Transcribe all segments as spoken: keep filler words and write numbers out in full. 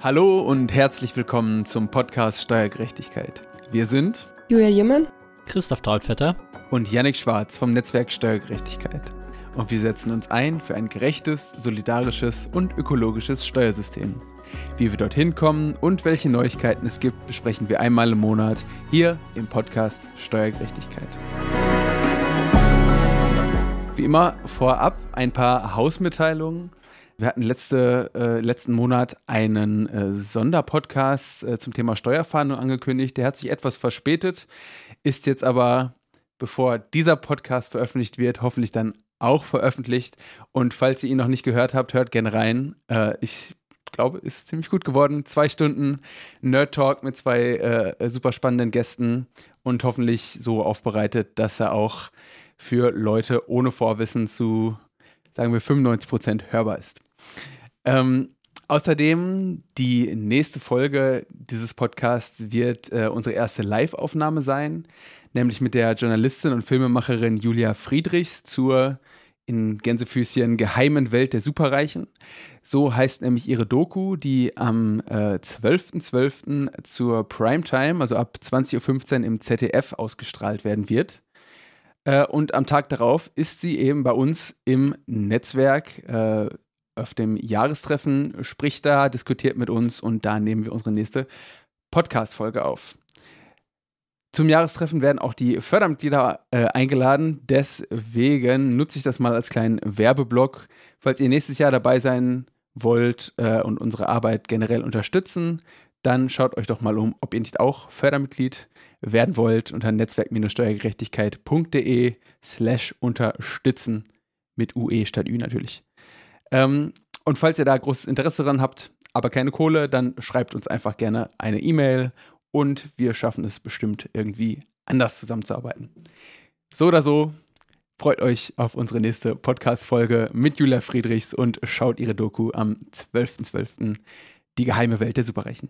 Hallo und herzlich willkommen zum Podcast Steuergerechtigkeit. Wir sind Julia Jimmen, Christoph Trautvetter und Yannick Schwarz vom Netzwerk Steuergerechtigkeit. Und wir setzen uns ein für ein gerechtes, solidarisches und ökologisches Steuersystem. Wie wir dorthin kommen und welche Neuigkeiten es gibt, besprechen wir einmal im Monat hier im Podcast Steuergerechtigkeit. Wie immer vorab ein paar Hausmitteilungen. Wir hatten letzte, äh, letzten Monat einen äh, Sonderpodcast äh, zum Thema Steuerfahndung angekündigt. Der hat sich etwas verspätet, ist jetzt aber, bevor dieser Podcast veröffentlicht wird, hoffentlich dann auch veröffentlicht. Und falls ihr ihn noch nicht gehört habt, hört gerne rein. Äh, ich glaube, ist ziemlich gut geworden. Zwei Stunden Nerd Talk mit zwei äh, super spannenden Gästen und hoffentlich so aufbereitet, dass er auch für Leute ohne Vorwissen zu, sagen wir, fünfundneunzig Prozent hörbar ist. Ähm, außerdem, die nächste Folge dieses Podcasts wird äh, unsere erste Live-Aufnahme sein, nämlich mit der Journalistin und Filmemacherin Julia Friedrichs zur, in Gänsefüßchen, geheimen Welt der Superreichen. So heißt nämlich ihre Doku, die am äh, zwölften zwölften zur Primetime, also ab zwanzig Uhr fünfzehn im Z D F ausgestrahlt werden wird. Äh, und am Tag darauf ist sie eben bei uns im Netzwerk äh, auf dem Jahrestreffen, spricht da, diskutiert mit uns und da nehmen wir unsere nächste Podcast-Folge auf. Zum Jahrestreffen werden auch die Fördermitglieder äh, eingeladen, deswegen nutze ich das mal als kleinen Werbeblock. Falls ihr nächstes Jahr dabei sein wollt äh, und unsere Arbeit generell unterstützen, dann schaut euch doch mal um, ob ihr nicht auch Fördermitglied werden wollt unter netzwerk-steuergerechtigkeit.de slash unterstützen mit U E statt Ü natürlich. Ähm, und falls ihr da großes Interesse dran habt, aber keine Kohle, dann schreibt uns einfach gerne eine E-Mail und wir schaffen es bestimmt irgendwie anders zusammenzuarbeiten. So oder so, freut euch auf unsere nächste Podcast-Folge mit Julia Friedrichs und schaut ihre Doku am zwölften zwölften Die geheime Welt der Superreichen.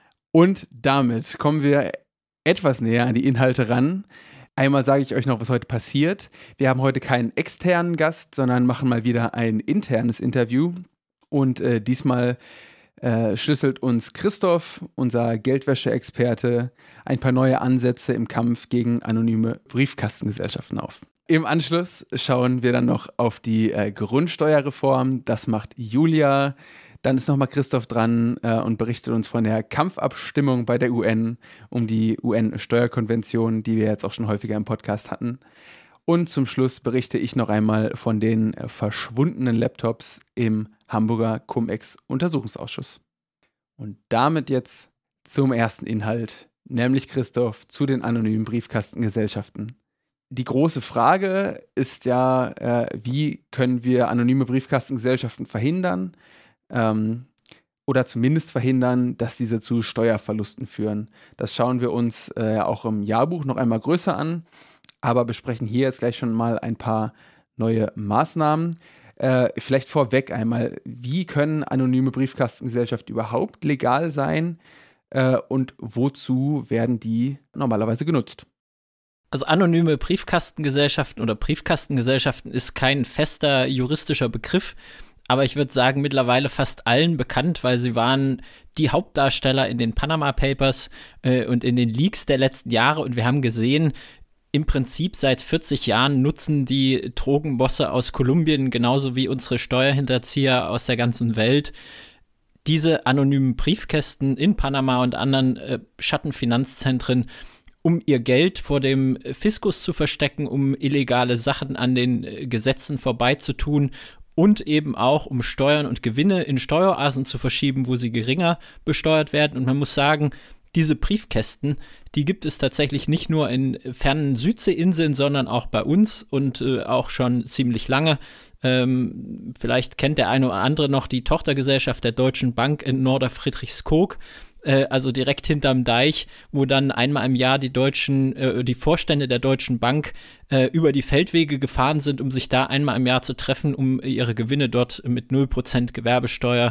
Und damit kommen wir etwas näher an die Inhalte ran. Einmal sage ich euch noch, was heute passiert. Wir haben heute keinen externen Gast, sondern machen mal wieder ein internes Interview. Und äh, diesmal äh, schlüsselt uns Christoph, unser Geldwäsche-Experte, ein paar neue Ansätze im Kampf gegen anonyme Briefkastengesellschaften auf. Im Anschluss schauen wir dann noch auf die äh, Grundsteuerreform. Das macht Julia. Dann ist nochmal Christoph dran äh, und berichtet uns von der Kampfabstimmung bei der U N um die U N-Steuerkonvention, die wir jetzt auch schon häufiger im Podcast hatten. Und zum Schluss berichte ich noch einmal von den äh, verschwundenen Laptops im Hamburger Cum-Ex-Untersuchungsausschuss. Und damit jetzt zum ersten Inhalt, nämlich Christoph, zu den anonymen Briefkastengesellschaften. Die große Frage ist ja, äh, wie können wir anonyme Briefkastengesellschaften verhindern? Ähm, oder zumindest verhindern, dass diese zu Steuerverlusten führen. Das schauen wir uns äh, auch im Jahrbuch noch einmal größer an, aber besprechen hier jetzt gleich schon mal ein paar neue Maßnahmen. Äh, vielleicht vorweg einmal, wie können anonyme Briefkastengesellschaften überhaupt legal sein äh, und wozu werden die normalerweise genutzt? Also anonyme Briefkastengesellschaften oder Briefkastengesellschaften ist kein fester juristischer Begriff, aber ich würde sagen, mittlerweile fast allen bekannt, weil sie waren die Hauptdarsteller in den Panama Papers äh, und in den Leaks der letzten Jahre. Und wir haben gesehen, im Prinzip seit vierzig Jahren nutzen die Drogenbosse aus Kolumbien genauso wie unsere Steuerhinterzieher aus der ganzen Welt diese anonymen Briefkästen in Panama und anderen äh, Schattenfinanzzentren, um ihr Geld vor dem Fiskus zu verstecken, um illegale Sachen an den äh, Gesetzen vorbeizutun. Und eben auch, um Steuern und Gewinne in Steueroasen zu verschieben, wo sie geringer besteuert werden. Und man muss sagen, diese Briefkästen, die gibt es tatsächlich nicht nur in fernen Südseeinseln, sondern auch bei uns und äh, auch schon ziemlich lange. Ähm, vielleicht kennt der eine oder andere noch die Tochtergesellschaft der Deutschen Bank in Norderfriedrichskoog, äh, also direkt hinterm Deich, wo dann einmal im Jahr die Deutschen, äh, die Vorstände der Deutschen Bank äh, über die Feldwege gefahren sind, um sich da einmal im Jahr zu treffen, um ihre Gewinne dort mit null Prozent Gewerbesteuer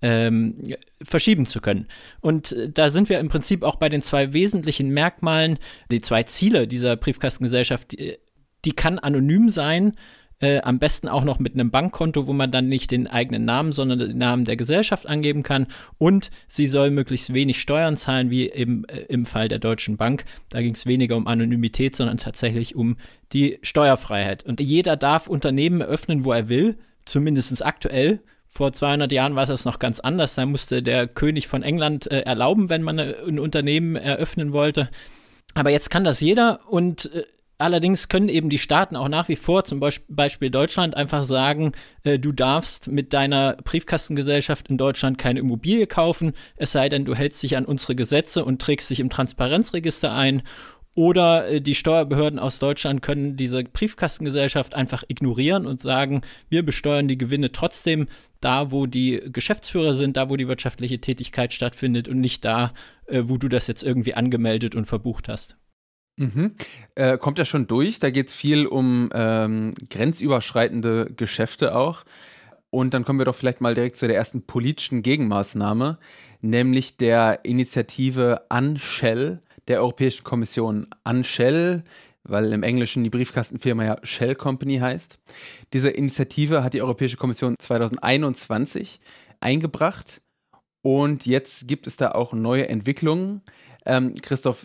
ähm, verschieben zu können. Und äh, da sind wir im Prinzip auch bei den zwei wesentlichen Merkmalen, die zwei Ziele dieser Briefkastengesellschaft, die, die kann anonym sein, Äh, am besten auch noch mit einem Bankkonto, wo man dann nicht den eigenen Namen, sondern den Namen der Gesellschaft angeben kann. Und sie soll möglichst wenig Steuern zahlen, wie eben äh, im Fall der Deutschen Bank. Da ging es weniger um Anonymität, sondern tatsächlich um die Steuerfreiheit. Und jeder darf Unternehmen eröffnen, wo er will, zumindest aktuell. Vor zweihundert Jahren war es noch ganz anders. Da musste der König von England äh, erlauben, wenn man ein Unternehmen eröffnen wollte. Aber jetzt kann das jeder und äh, allerdings können eben die Staaten auch nach wie vor, zum Beispiel Deutschland, einfach sagen, äh, du darfst mit deiner Briefkastengesellschaft in Deutschland keine Immobilie kaufen, es sei denn, du hältst dich an unsere Gesetze und trägst dich im Transparenzregister ein. Oder äh, die Steuerbehörden aus Deutschland können diese Briefkastengesellschaft einfach ignorieren und sagen, wir besteuern die Gewinne trotzdem da, wo die Geschäftsführer sind, da, wo die wirtschaftliche Tätigkeit stattfindet und nicht da, äh, wo du das jetzt irgendwie angemeldet und verbucht hast. Mhm. Äh, kommt ja schon durch. Da geht es viel um ähm, grenzüberschreitende Geschäfte auch. Und dann kommen wir doch vielleicht mal direkt zu der ersten politischen Gegenmaßnahme, nämlich der Initiative Unshell der Europäischen Kommission. Unshell, weil im Englischen die Briefkastenfirma ja Shell Company heißt. Diese Initiative hat die Europäische Kommission zwanzig einundzwanzig eingebracht. Und jetzt gibt es da auch neue Entwicklungen. Ähm, Christoph,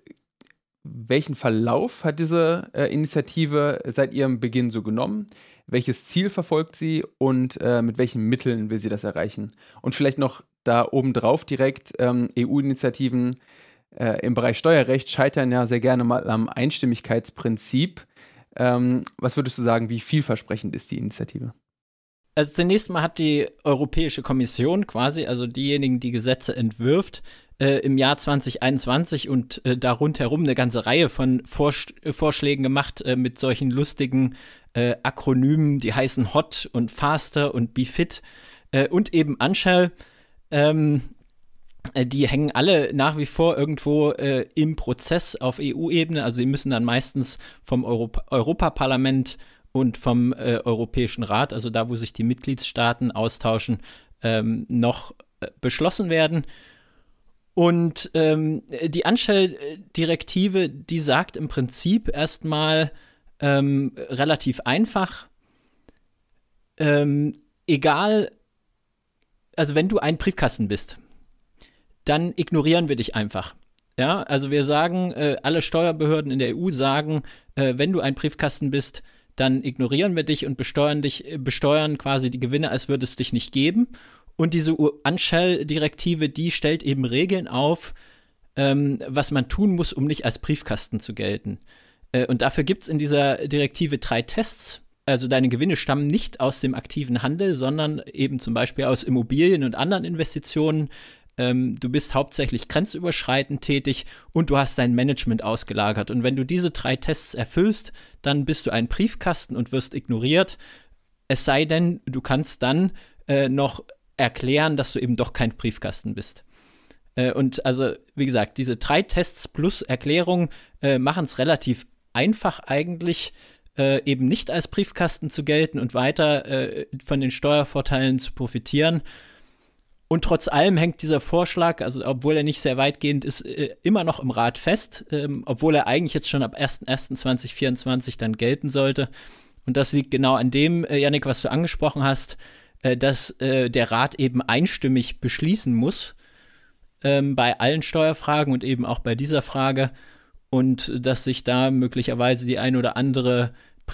welchen Verlauf hat diese äh, Initiative seit ihrem Beginn so genommen? Welches Ziel verfolgt sie und äh, mit welchen Mitteln will sie das erreichen? Und vielleicht noch da obendrauf direkt ähm, E U-Initiativen äh, im Bereich Steuerrecht scheitern ja sehr gerne mal am Einstimmigkeitsprinzip. Ähm, was würdest du sagen, wie vielversprechend ist die Initiative? Also zunächst mal hat die Europäische Kommission quasi, also diejenigen, die Gesetze entwirft, äh, im Jahr zwanzig einundzwanzig und äh, da rundherum eine ganze Reihe von Vorsch- äh, Vorschlägen gemacht äh, mit solchen lustigen äh, Akronymen, die heißen Hot und Faster und BeFit äh, und eben Unshell. Ähm, äh, die hängen alle nach wie vor irgendwo äh, im Prozess auf E U-Ebene, also sie müssen dann meistens vom Europa- Europaparlament und vom äh, Europäischen Rat, also da, wo sich die Mitgliedstaaten austauschen, ähm, noch äh, beschlossen werden. Und ähm, die Unshell-Direktive, die sagt im Prinzip erstmal ähm, relativ einfach, ähm, egal, also wenn du ein Briefkasten bist, dann ignorieren wir dich einfach. Ja, also wir sagen, äh, alle Steuerbehörden in der E U sagen, äh, wenn du ein Briefkasten bist, dann ignorieren wir dich und besteuern dich, besteuern quasi die Gewinne, als würde es dich nicht geben. Und diese Unshell-Direktive, die stellt eben Regeln auf, ähm, was man tun muss, um nicht als Briefkasten zu gelten. Äh, und dafür gibt es in dieser Direktive drei Tests. Also deine Gewinne stammen nicht aus dem aktiven Handel, sondern eben zum Beispiel aus Immobilien und anderen Investitionen. Ähm, du bist hauptsächlich grenzüberschreitend tätig und du hast dein Management ausgelagert. Und wenn du diese drei Tests erfüllst, dann bist du ein Briefkasten und wirst ignoriert. Es sei denn, du kannst dann äh, noch erklären, dass du eben doch kein Briefkasten bist. Äh, und also, wie gesagt, diese drei Tests plus Erklärung äh, machen es relativ einfach eigentlich, äh, eben nicht als Briefkasten zu gelten und weiter äh, von den Steuervorteilen zu profitieren. Und trotz allem hängt dieser Vorschlag, also obwohl er nicht sehr weitgehend ist, äh, immer noch im Rat fest, ähm, obwohl er eigentlich jetzt schon ab erster erster zweitausendvierundzwanzig dann gelten sollte. Und das liegt genau an dem, äh, Yannick, was du angesprochen hast, äh, dass äh, der Rat eben einstimmig beschließen muss ähm, bei allen Steuerfragen und eben auch bei dieser Frage. Und dass sich da möglicherweise die ein oder andere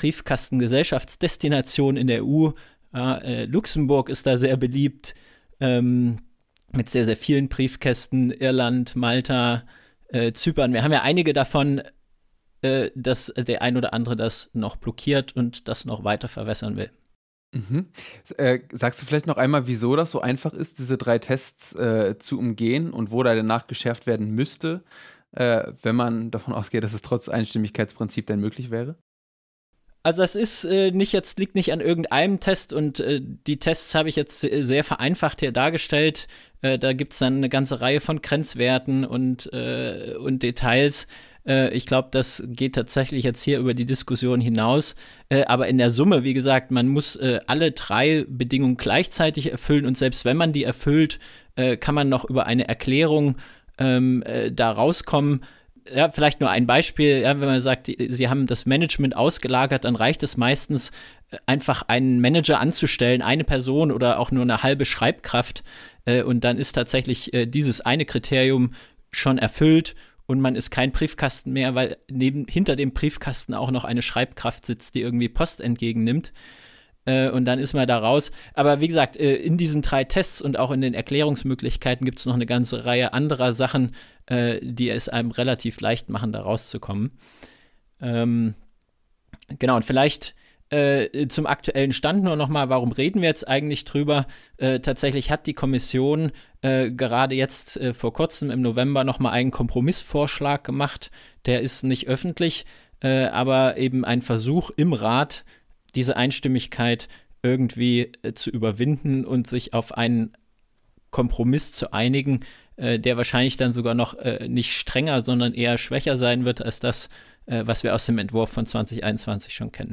Briefkastengesellschaftsdestination in der E U, äh, Luxemburg ist da sehr beliebt, Ähm, mit sehr, sehr vielen Briefkästen, Irland, Malta, äh, Zypern. Wir haben ja einige davon, äh, dass der ein oder andere das noch blockiert und das noch weiter verwässern will. Mhm. Äh, sagst du vielleicht noch einmal, wieso das so einfach ist, diese drei Tests äh, zu umgehen und wo da danach geschärft werden müsste, äh, wenn man davon ausgeht, dass es trotz Einstimmigkeitsprinzip dann möglich wäre? Also das ist äh, nicht jetzt, liegt nicht an irgendeinem Test und äh, die Tests habe ich jetzt sehr vereinfacht hier dargestellt. Äh, da gibt es dann eine ganze Reihe von Grenzwerten und, äh, und Details. Äh, ich glaube, das geht tatsächlich jetzt hier über die Diskussion hinaus. Äh, aber in der Summe, wie gesagt, man muss äh, alle drei Bedingungen gleichzeitig erfüllen und selbst wenn man die erfüllt, äh, kann man noch über eine Erklärung ähm, äh, da rauskommen. ja, vielleicht nur ein Beispiel, ja, wenn man sagt, die, sie haben das Management ausgelagert, dann reicht es meistens, einfach einen Manager anzustellen, eine Person oder auch nur eine halbe Schreibkraft, äh, und dann ist tatsächlich äh, dieses eine Kriterium schon erfüllt und man ist kein Briefkasten mehr, weil neben, hinter dem Briefkasten auch noch eine Schreibkraft sitzt, die irgendwie Post entgegennimmt. Äh, und dann ist man da raus. Aber wie gesagt, äh, in diesen drei Tests und auch in den Erklärungsmöglichkeiten gibt es noch eine ganze Reihe anderer Sachen, äh, die es einem relativ leicht machen, da rauszukommen. Ähm, genau, und vielleicht äh, zum aktuellen Stand nur noch mal, warum reden wir jetzt eigentlich drüber? Äh, tatsächlich hat die Kommission äh, gerade jetzt äh, vor kurzem im November noch mal einen Kompromissvorschlag gemacht. Der ist nicht öffentlich, äh, aber eben ein Versuch im Rat, diese Einstimmigkeit irgendwie äh, zu überwinden und sich auf einen Kompromiss zu einigen, äh, der wahrscheinlich dann sogar noch äh, nicht strenger, sondern eher schwächer sein wird als das, äh, was wir aus dem Entwurf von zwanzig einundzwanzig schon kennen.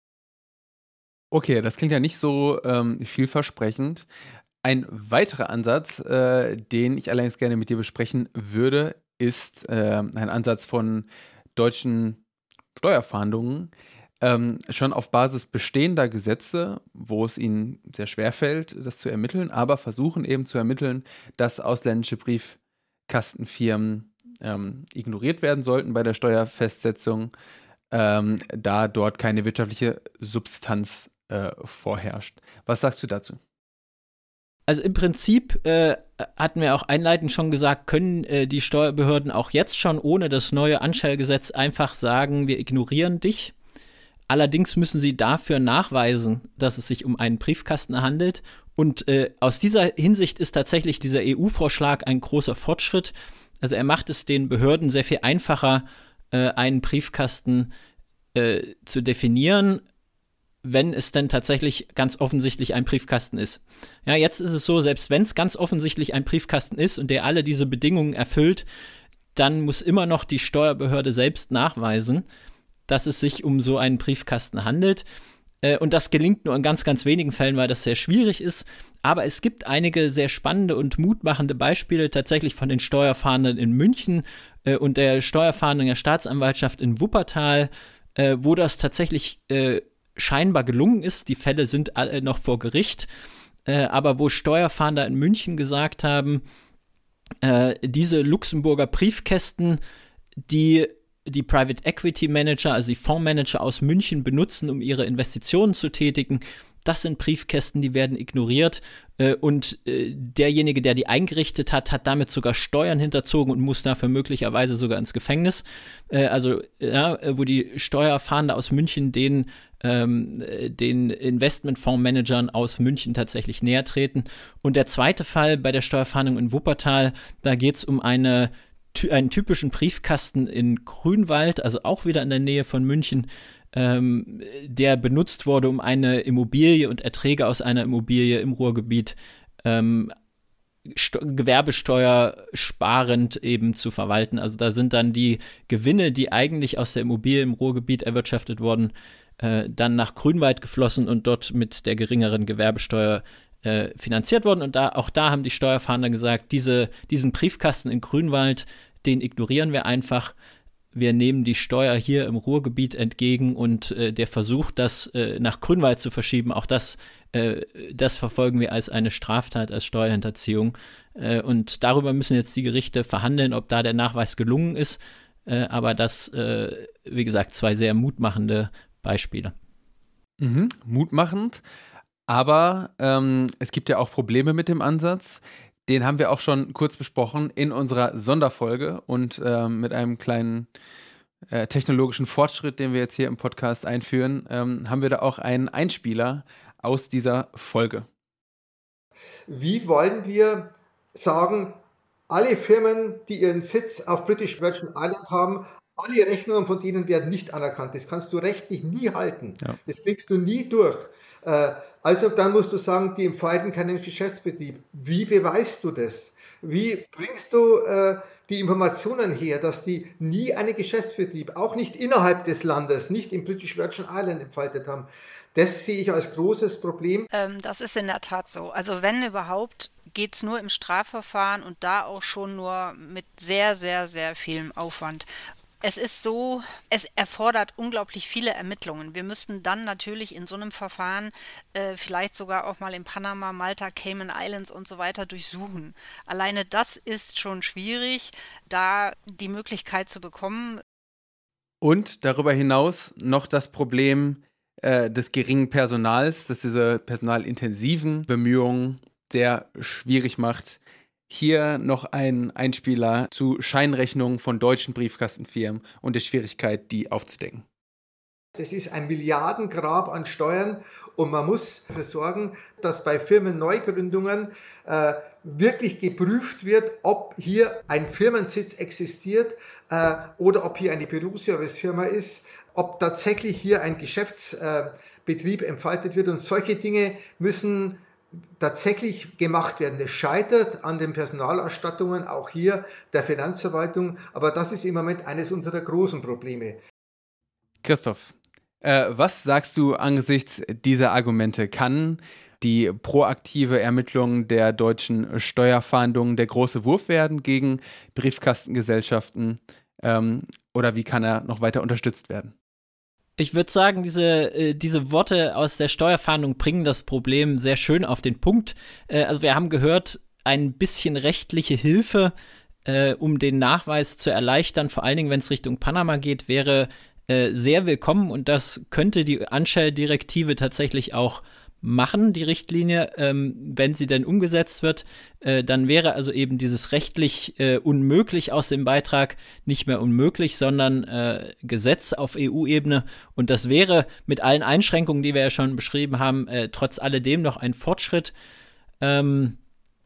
Okay, das klingt ja nicht so ähm, vielversprechend. Ein weiterer Ansatz, äh, den ich allerdings gerne mit dir besprechen würde, ist äh, ein Ansatz von deutschen Steuerfahndungen, ähm, schon auf Basis bestehender Gesetze, wo es ihnen sehr schwer fällt, das zu ermitteln, aber versuchen eben zu ermitteln, dass ausländische Briefkastenfirmen ähm, ignoriert werden sollten bei der Steuerfestsetzung, ähm, da dort keine wirtschaftliche Substanz äh, vorherrscht. Was sagst du dazu? Also im Prinzip äh, hatten wir auch einleitend schon gesagt, können äh, die Steuerbehörden auch jetzt schon ohne das neue Anstellgesetz einfach sagen, wir ignorieren dich. Allerdings müssen sie dafür nachweisen, dass es sich um einen Briefkasten handelt. Und äh, aus dieser Hinsicht ist tatsächlich dieser E U-Vorschlag ein großer Fortschritt. Also er macht es den Behörden sehr viel einfacher, äh, einen Briefkasten äh, zu definieren, wenn es denn tatsächlich ganz offensichtlich ein Briefkasten ist. Ja, jetzt ist es so, selbst wenn es ganz offensichtlich ein Briefkasten ist und der alle diese Bedingungen erfüllt, dann muss immer noch die Steuerbehörde selbst nachweisen, dass es sich um so einen Briefkasten handelt. Äh, und das gelingt nur in ganz, ganz wenigen Fällen, weil das sehr schwierig ist. Aber es gibt einige sehr spannende und mutmachende Beispiele tatsächlich von den Steuerfahndern in München äh, und der Steuerfahndung der Staatsanwaltschaft in Wuppertal, äh, wo das tatsächlich äh, scheinbar gelungen ist. Die Fälle sind alle noch vor Gericht. Äh, aber wo Steuerfahnder in München gesagt haben, äh, diese Luxemburger Briefkästen, die die Private Equity Manager, also die Fondsmanager aus München benutzen, um ihre Investitionen zu tätigen. Das sind Briefkästen, die werden ignoriert äh, und äh, derjenige, der die eingerichtet hat, hat damit sogar Steuern hinterzogen und muss dafür möglicherweise sogar ins Gefängnis. Äh, also, ja, wo die Steuerfahnder aus München den, ähm, den Investmentfondsmanagern aus München tatsächlich näher treten. Und der zweite Fall bei der Steuerfahndung in Wuppertal, da geht es um eine einen typischen Briefkasten in Grünwald, also auch wieder in der Nähe von München, ähm, der benutzt wurde, um eine Immobilie und Erträge aus einer Immobilie im Ruhrgebiet ähm, Gewerbesteuer sparend eben zu verwalten. Also da sind dann die Gewinne, die eigentlich aus der Immobilie im Ruhrgebiet erwirtschaftet wurden, äh, dann nach Grünwald geflossen und dort mit der geringeren Gewerbesteuer äh, finanziert worden. Und da, auch da haben die Steuerfahnder gesagt, diese, diesen Briefkasten in Grünwald, den ignorieren wir einfach. Wir nehmen die Steuer hier im Ruhrgebiet entgegen und äh, der Versuch, das äh, nach Grünwald zu verschieben, auch das, äh, das verfolgen wir als eine Straftat, als Steuerhinterziehung. Äh, und darüber müssen jetzt die Gerichte verhandeln, ob da der Nachweis gelungen ist. Äh, aber das, äh, wie gesagt, zwei sehr mutmachende Beispiele. Mhm, mutmachend. Aber ähm, es gibt ja auch Probleme mit dem Ansatz. Den haben wir auch schon kurz besprochen in unserer Sonderfolge und ähm, mit einem kleinen äh, technologischen Fortschritt, den wir jetzt hier im Podcast einführen, ähm, haben wir da auch einen Einspieler aus dieser Folge. Wie wollen wir sagen, alle Firmen, die ihren Sitz auf British Virgin Island haben, alle Rechnungen von denen werden nicht anerkannt. Das kannst du rechtlich nie halten. Ja. Das kriegst du nie durch. Äh, Also dann musst du sagen, die entfalten keinen Geschäftsbetrieb. Wie beweist du das? Wie bringst du äh, die Informationen her, dass die nie einen Geschäftsbetrieb, auch nicht innerhalb des Landes, nicht im British Virgin Island entfaltet haben? Das sehe ich als großes Problem. Ähm, das ist in der Tat so. Also wenn überhaupt, geht es nur im Strafverfahren und da auch schon nur mit sehr, sehr, sehr vielem Aufwand. Es ist so, es erfordert unglaublich viele Ermittlungen. Wir müssten dann natürlich in so einem Verfahren äh, vielleicht sogar auch mal in Panama, Malta, Cayman Islands und so weiter durchsuchen. Alleine das ist schon schwierig, da die Möglichkeit zu bekommen. Und darüber hinaus noch das Problem äh, des geringen Personals, das diese personalintensiven Bemühungen sehr schwierig macht. Hier noch ein Einspieler zu Scheinrechnungen von deutschen Briefkastenfirmen und der Schwierigkeit, die aufzudecken. Das ist ein Milliardengrab an Steuern und man muss dafür sorgen, dass bei Firmenneugründungen äh, wirklich geprüft wird, ob hier ein Firmensitz existiert äh, oder ob hier eine Berufsservicefirma ist, ob tatsächlich hier ein Geschäftsbetrieb äh, entfaltet wird und solche Dinge müssen tatsächlich gemacht werden. Das scheitert an den Personalausstattungen, auch hier der Finanzverwaltung, aber das ist im Moment eines unserer großen Probleme. Christoph, äh, was sagst du angesichts dieser Argumente? Kann die proaktive Ermittlung der deutschen Steuerfahndung der große Wurf werden gegen Briefkastengesellschaften ähm, oder wie kann er noch weiter unterstützt werden? Ich würde sagen, diese, äh, diese Worte aus der Steuerfahndung bringen das Problem sehr schön auf den Punkt. Äh, also wir haben gehört, ein bisschen rechtliche Hilfe, äh, um den Nachweis zu erleichtern, vor allen Dingen, wenn es Richtung Panama geht, wäre äh, sehr willkommen und das könnte die Anschell-Direktive tatsächlich auch machen, die Richtlinie, ähm, wenn sie denn umgesetzt wird, äh, dann wäre also eben dieses rechtlich äh, unmöglich aus dem Beitrag nicht mehr unmöglich, sondern äh, Gesetz auf E U-Ebene und das wäre mit allen Einschränkungen, die wir ja schon beschrieben haben, äh, trotz alledem noch ein Fortschritt. Ähm,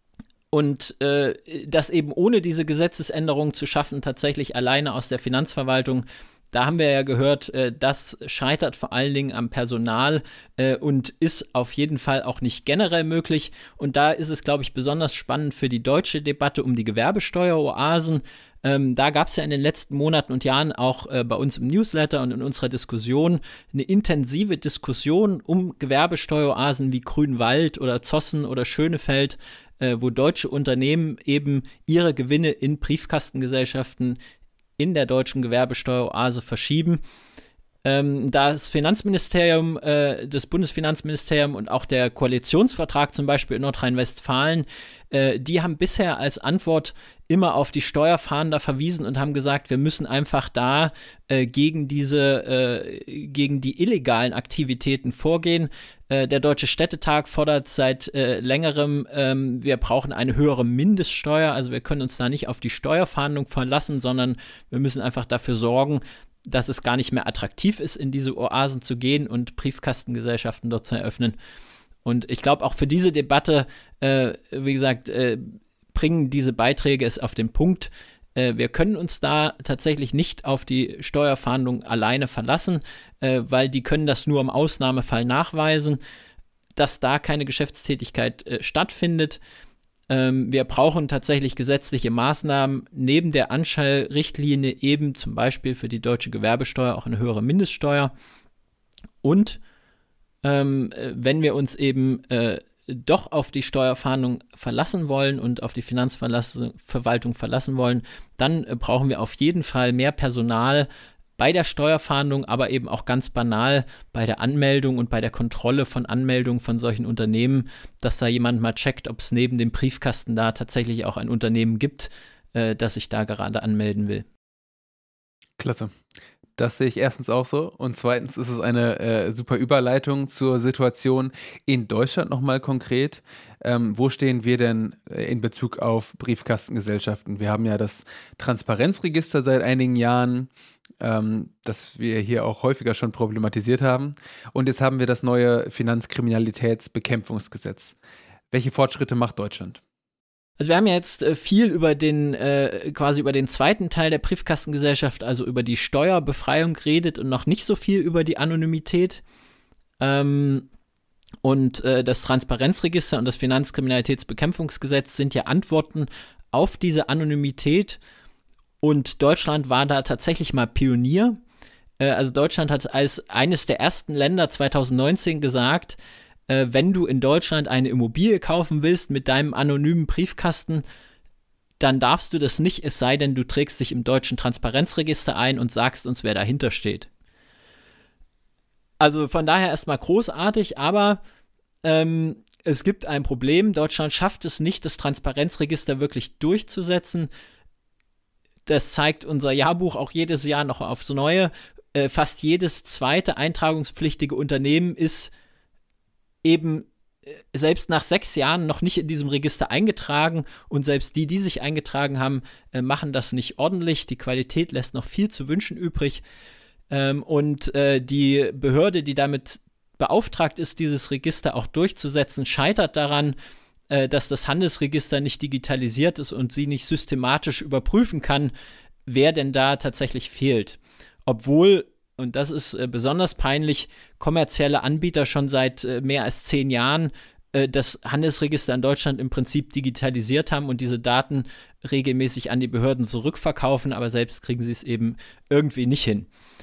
und äh, das eben ohne diese Gesetzesänderung zu schaffen, tatsächlich alleine aus der Finanzverwaltung. Da haben wir ja gehört, äh, das scheitert vor allen Dingen am Personal äh, und ist auf jeden Fall auch nicht generell möglich. Und da ist es, glaube ich, besonders spannend für die deutsche Debatte um die Gewerbesteueroasen. Ähm, da gab es ja in den letzten Monaten und Jahren auch äh, bei uns im Newsletter und in unserer Diskussion eine intensive Diskussion um Gewerbesteueroasen wie Grünwald oder Zossen oder Schönefeld, äh, wo deutsche Unternehmen eben ihre Gewinne in Briefkastengesellschaften in der deutschen Gewerbesteueroase verschieben. Ähm, das Finanzministerium, äh, das Bundesfinanzministerium und auch der Koalitionsvertrag zum Beispiel in Nordrhein-Westfalen, äh, die haben bisher als Antwort immer auf die Steuerfahnder verwiesen und haben gesagt, wir müssen einfach da äh, gegen diese, äh, gegen die illegalen Aktivitäten vorgehen. Äh, der Deutsche Städtetag fordert seit äh, längerem, ähm, wir brauchen eine höhere Mindeststeuer, also wir können uns da nicht auf die Steuerfahndung verlassen, sondern wir müssen einfach dafür sorgen, dass es gar nicht mehr attraktiv ist, in diese Oasen zu gehen und Briefkastengesellschaften dort zu eröffnen. Und ich glaube, auch für diese Debatte, äh, wie gesagt, äh, bringen diese Beiträge es auf den Punkt, äh, wir können uns da tatsächlich nicht auf die Steuerfahndung alleine verlassen, äh, weil die können das nur im Ausnahmefall nachweisen, dass da keine Geschäftstätigkeit äh, stattfindet. Ähm, wir brauchen tatsächlich gesetzliche Maßnahmen neben der Anschall-Richtlinie eben zum Beispiel für die deutsche Gewerbesteuer auch eine höhere Mindeststeuer. Und ähm, wenn wir uns eben äh, doch auf die Steuerfahndung verlassen wollen und auf die Finanzverwaltung verlassen wollen, dann äh, brauchen wir auf jeden Fall mehr Personal bei der Steuerfahndung, aber eben auch ganz banal bei der Anmeldung und bei der Kontrolle von Anmeldungen von solchen Unternehmen, dass da jemand mal checkt, ob es neben dem Briefkasten da tatsächlich auch ein Unternehmen gibt, äh, das sich da gerade anmelden will. Klasse. Das sehe ich erstens auch so und zweitens ist es eine äh, super Überleitung zur Situation in Deutschland nochmal konkret. Ähm, wo stehen wir denn in Bezug auf Briefkastengesellschaften? Wir haben ja das Transparenzregister seit einigen Jahren, ähm, das wir hier auch häufiger schon problematisiert haben. Und jetzt haben wir das neue Finanzkriminalitätsbekämpfungsgesetz. Welche Fortschritte macht Deutschland? Also wir haben ja jetzt äh, viel über den, äh, quasi über den zweiten Teil der Briefkastengesellschaft, also über die Steuerbefreiung geredet und noch nicht so viel über die Anonymität. Ähm, Und äh, das Transparenzregister und das Finanzkriminalitätsbekämpfungsgesetz sind ja Antworten auf diese Anonymität. Und Deutschland war da tatsächlich mal Pionier. Äh, also Deutschland hat als eines der ersten Länder zwanzig neunzehn gesagt, äh, wenn du in Deutschland eine Immobilie kaufen willst mit deinem anonymen Briefkasten, dann darfst du das nicht, es sei denn, du trägst dich im deutschen Transparenzregister ein und sagst uns, wer dahinter steht. Also von daher erstmal großartig, aber ähm, es gibt ein Problem. Deutschland schafft es nicht, das Transparenzregister wirklich durchzusetzen. Das zeigt unser Jahrbuch auch jedes Jahr noch aufs Neue. Äh, fast jedes zweite eintragungspflichtige Unternehmen ist eben äh, selbst nach sechs Jahren noch nicht in diesem Register eingetragen. Und selbst die, die sich eingetragen haben, äh, machen das nicht ordentlich. Die Qualität lässt noch viel zu wünschen übrig. Ähm, und äh, die Behörde, die damit beauftragt ist, dieses Register auch durchzusetzen, scheitert daran, äh, dass das Handelsregister nicht digitalisiert ist und sie nicht systematisch überprüfen kann, wer denn da tatsächlich fehlt. Obwohl, und das ist äh, besonders peinlich, kommerzielle Anbieter schon seit äh, mehr als zehn Jahren äh, das Handelsregister in Deutschland im Prinzip digitalisiert haben und diese Daten regelmäßig an die Behörden zurückverkaufen, aber selbst kriegen sie es eben irgendwie nicht hin.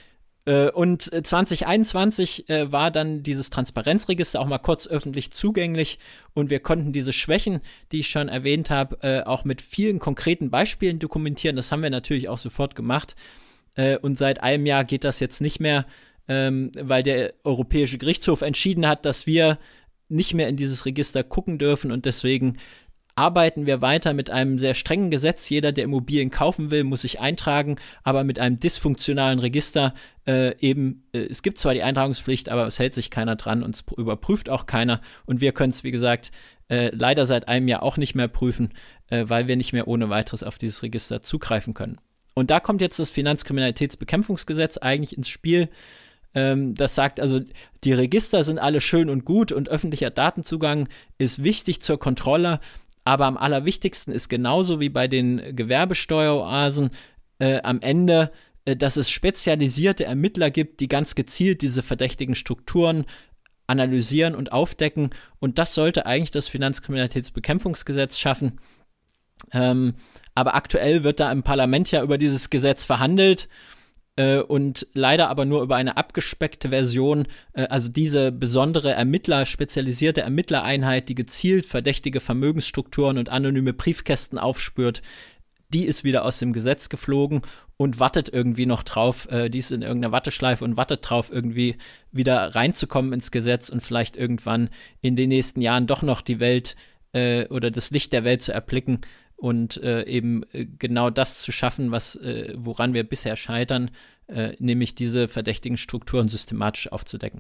Und zwanzig einundzwanzig äh, war dann dieses Transparenzregister auch mal kurz öffentlich zugänglich und wir konnten diese Schwächen, die ich schon erwähnt habe, äh, auch mit vielen konkreten Beispielen dokumentieren. Das haben wir natürlich auch sofort gemacht. Äh, und seit einem Jahr geht das jetzt nicht mehr, ähm, weil der Europäische Gerichtshof entschieden hat, dass wir nicht mehr in dieses Register gucken dürfen und deswegen arbeiten wir weiter mit einem sehr strengen Gesetz. Jeder, der Immobilien kaufen will, muss sich eintragen, aber mit einem dysfunktionalen Register äh, eben, äh, es gibt zwar die Eintragungspflicht, aber es hält sich keiner dran und es überprüft auch keiner. Und wir können es, wie gesagt, äh, leider seit einem Jahr auch nicht mehr prüfen, äh, weil wir nicht mehr ohne weiteres auf dieses Register zugreifen können. Und da kommt jetzt das Finanzkriminalitätsbekämpfungsgesetz eigentlich ins Spiel. Ähm, das sagt also, die Register sind alle schön und gut und öffentlicher Datenzugang ist wichtig zur Kontrolle. Aber am allerwichtigsten ist genauso wie bei den Gewerbesteueroasen äh, am Ende, äh, dass es spezialisierte Ermittler gibt, die ganz gezielt diese verdächtigen Strukturen analysieren und aufdecken. Und das sollte eigentlich das Finanzkriminalitätsbekämpfungsgesetz schaffen. Ähm, aber aktuell wird da im Parlament ja über dieses Gesetz verhandelt. Äh, und leider aber nur über eine abgespeckte Version, äh, also diese besondere Ermittler, spezialisierte Ermittlereinheit, die gezielt verdächtige Vermögensstrukturen und anonyme Briefkästen aufspürt, die ist wieder aus dem Gesetz geflogen und wartet irgendwie noch drauf, äh, die ist in irgendeiner Watteschleife und wartet drauf, irgendwie wieder reinzukommen ins Gesetz und vielleicht irgendwann in den nächsten Jahren doch noch die Welt äh, oder das Licht der Welt zu erblicken. Und äh, eben äh, genau das zu schaffen, was, äh, woran wir bisher scheitern, äh, nämlich diese verdächtigen Strukturen systematisch aufzudecken.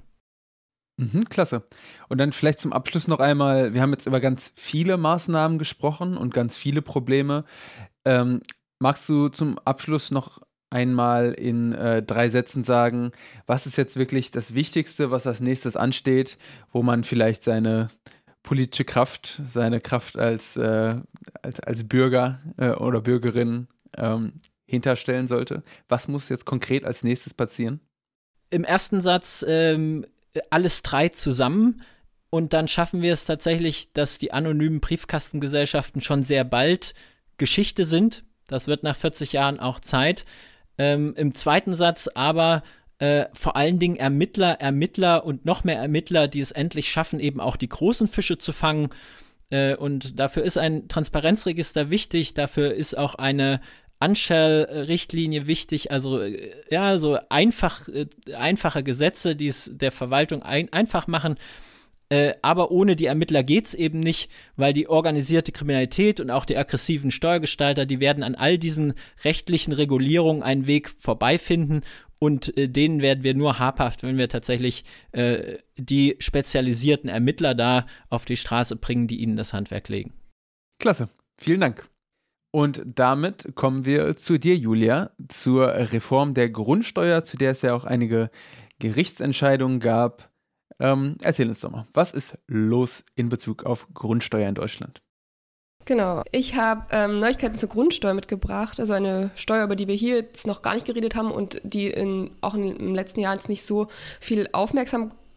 Mhm, klasse. Und dann vielleicht zum Abschluss noch einmal, wir haben jetzt über ganz viele Maßnahmen gesprochen und ganz viele Probleme. Ähm, magst du zum Abschluss noch einmal in äh, drei Sätzen sagen, was ist jetzt wirklich das Wichtigste, was als nächstes ansteht, wo man vielleicht seine politische Kraft, seine Kraft als, äh, als, als Bürger äh, oder Bürgerin ähm, hinterstellen sollte? Was muss jetzt konkret als nächstes passieren? Im ersten Satz ähm, alles drei zusammen und dann schaffen wir es tatsächlich, dass die anonymen Briefkastengesellschaften schon sehr bald Geschichte sind. Das wird nach vierzig Jahren auch Zeit. Ähm, im zweiten Satz aber Äh, vor allen Dingen Ermittler, Ermittler und noch mehr Ermittler, die es endlich schaffen, eben auch die großen Fische zu fangen. Äh, und dafür ist ein Transparenzregister wichtig, dafür ist auch eine Unshell-Richtlinie wichtig, also äh, ja, so einfach, äh, einfache Gesetze, die es der Verwaltung ein- einfach machen. Äh, aber ohne die Ermittler geht's eben nicht, weil die organisierte Kriminalität und auch die aggressiven Steuergestalter, die werden an all diesen rechtlichen Regulierungen einen Weg vorbeifinden. Und äh, denen werden wir nur habhaft, wenn wir tatsächlich äh, die spezialisierten Ermittler da auf die Straße bringen, die ihnen das Handwerk legen. Klasse, vielen Dank. Und damit kommen wir zu dir, Julia, zur Reform der Grundsteuer, zu der es ja auch einige Gerichtsentscheidungen gab. Ähm, erzähl uns doch mal, was ist los in Bezug auf Grundsteuer in Deutschland? Genau, ich habe ähm, Neuigkeiten zur Grundsteuer mitgebracht, also eine Steuer, über die wir hier jetzt noch gar nicht geredet haben und die in, auch in, im letzten Jahr jetzt nicht so viel Aufmerksamkeit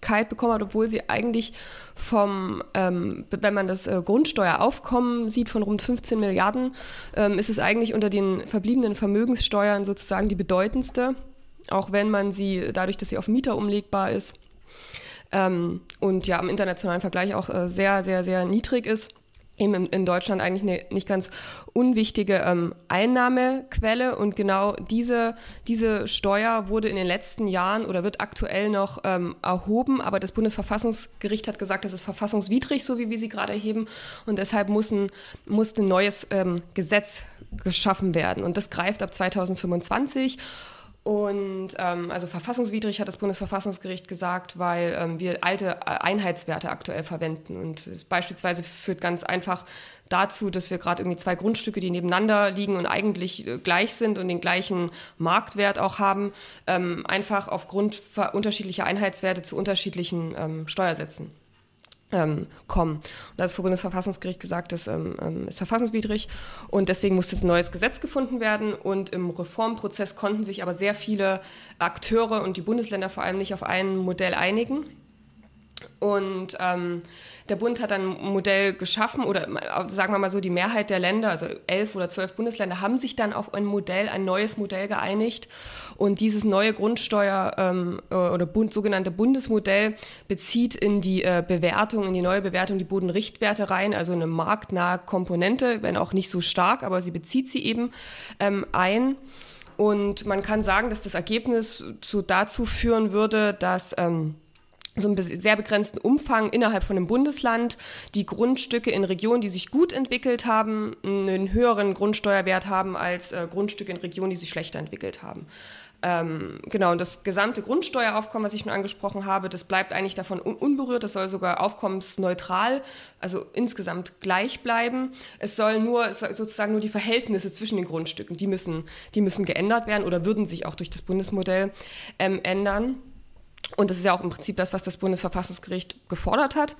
Wichtigkeit bekommen hat, obwohl sie eigentlich vom, ähm, wenn man das äh, Grundsteueraufkommen sieht von rund fünfzehn Milliarden, ähm, ist es eigentlich unter den verbliebenen Vermögenssteuern sozusagen die bedeutendste, auch wenn man sie, dadurch, dass sie auf Mieter umlegbar ist ähm, und ja im internationalen Vergleich auch äh, sehr, sehr, sehr niedrig ist, eben in, in Deutschland eigentlich eine nicht ganz unwichtige ähm, Einnahmequelle. Und genau diese, diese Steuer wurde in den letzten Jahren oder wird aktuell noch ähm, erhoben, aber das Bundesverfassungsgericht hat gesagt, das ist verfassungswidrig, so wie wir sie gerade erheben, und deshalb muss ein, muss ein neues ähm, Gesetz geschaffen werden, und das greift ab zweitausendfünfundzwanzig. Und ähm, also verfassungswidrig hat das Bundesverfassungsgericht gesagt, weil ähm, wir alte Einheitswerte aktuell verwenden. Und es beispielsweise führt ganz einfach dazu, dass wir gerade irgendwie zwei Grundstücke, die nebeneinander liegen und eigentlich äh, gleich sind und den gleichen Marktwert auch haben, ähm, einfach aufgrund unterschiedlicher Einheitswerte zu unterschiedlichen ähm, Steuersätzen Ähm, kommen. Und da hat das Bundesverfassungsgericht gesagt, das ähm, ist verfassungswidrig, und deswegen musste ein neues Gesetz gefunden werden, und im Reformprozess konnten sich aber sehr viele Akteure und die Bundesländer vor allem nicht auf ein Modell einigen. Und ähm, der Bund hat ein Modell geschaffen, oder sagen wir mal so, die Mehrheit der Länder, also elf oder zwölf Bundesländer, haben sich dann auf ein Modell, ein neues Modell geeinigt. Und dieses neue Grundsteuer- ähm, oder Bund, sogenannte Bundesmodell bezieht in die äh, Bewertung, in die neue Bewertung die Bodenrichtwerte rein, also eine marktnahe Komponente, wenn auch nicht so stark, aber sie bezieht sie eben ähm, ein. Und man kann sagen, dass das Ergebnis zu, dazu führen würde, dass ähm, so einen sehr begrenzten Umfang innerhalb von einem Bundesland die Grundstücke in Regionen, die sich gut entwickelt haben, einen höheren Grundsteuerwert haben als äh, Grundstücke in Regionen, die sich schlechter entwickelt haben. Ähm, genau, und das gesamte Grundsteueraufkommen, was ich schon angesprochen habe, das bleibt eigentlich davon un- unberührt. Das soll sogar aufkommensneutral, also insgesamt gleich bleiben. Es soll nur, es soll sozusagen nur die Verhältnisse zwischen den Grundstücken, die müssen, die müssen geändert werden oder würden sich auch durch das Bundesmodell ähm, ändern. Und das ist ja auch im Prinzip das, was das Bundesverfassungsgericht gefordert hat.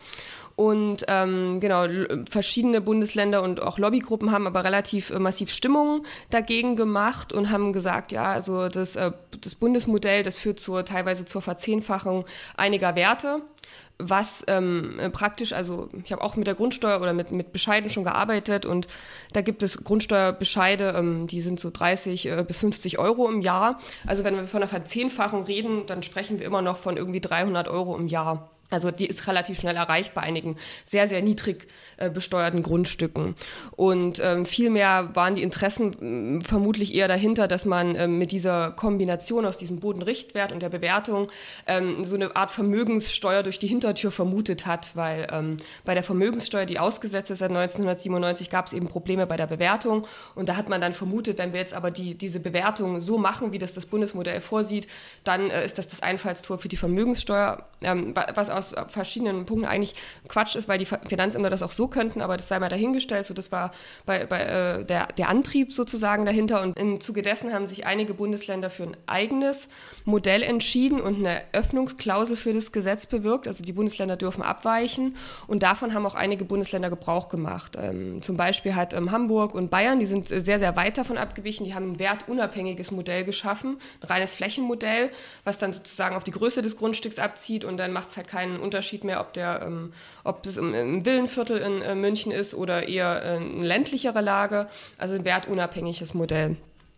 Und ähm, genau, l- verschiedene Bundesländer und auch Lobbygruppen haben aber relativ äh, massiv Stimmung dagegen gemacht und haben gesagt, ja, also das, äh, das Bundesmodell, das führt zur, teilweise zur Verzehnfachung einiger Werte. Was ähm, praktisch, also ich habe auch mit der Grundsteuer oder mit, mit Bescheiden schon gearbeitet, und da gibt es Grundsteuerbescheide, ähm, die sind so dreißig äh, bis fünfzig Euro im Jahr. Also wenn wir von einer Verzehnfachung reden, dann sprechen wir immer noch von irgendwie dreihundert Euro im Jahr. Also die ist relativ schnell erreicht bei einigen sehr, sehr niedrig äh, besteuerten Grundstücken. Und ähm, vielmehr waren die Interessen äh, vermutlich eher dahinter, dass man äh, mit dieser Kombination aus diesem Bodenrichtwert und der Bewertung ähm, so eine Art Vermögenssteuer durch die Hintertür vermutet hat, weil ähm, bei der Vermögenssteuer, die ausgesetzt ist seit neunzehnhundertsiebenundneunzig, gab es eben Probleme bei der Bewertung. Und da hat man dann vermutet, wenn wir jetzt aber die, diese Bewertung so machen, wie das das Bundesmodell vorsieht, dann äh, ist das das Einfallstor für die Vermögenssteuer, ähm, was aus verschiedenen Punkten eigentlich Quatsch ist, weil die Finanzämter das auch so könnten, aber das sei mal dahingestellt. So, das war bei, bei, äh, der, der Antrieb sozusagen dahinter, und im Zuge dessen haben sich einige Bundesländer für ein eigenes Modell entschieden und eine Öffnungsklausel für das Gesetz bewirkt. Also die Bundesländer dürfen abweichen, und davon haben auch einige Bundesländer Gebrauch gemacht. Ähm, zum Beispiel hat ähm, Hamburg und Bayern, die sind sehr, sehr weit davon abgewichen, die haben ein wertunabhängiges Modell geschaffen, ein reines Flächenmodell, was dann sozusagen auf die Größe des Grundstücks abzieht, und dann macht es halt keinen Unterschied mehr, ob der, ähm, ob das im, im Villenviertel in äh, München ist oder eher äh, eine ländlichere Lage, also ein wertunabhängiges Modell.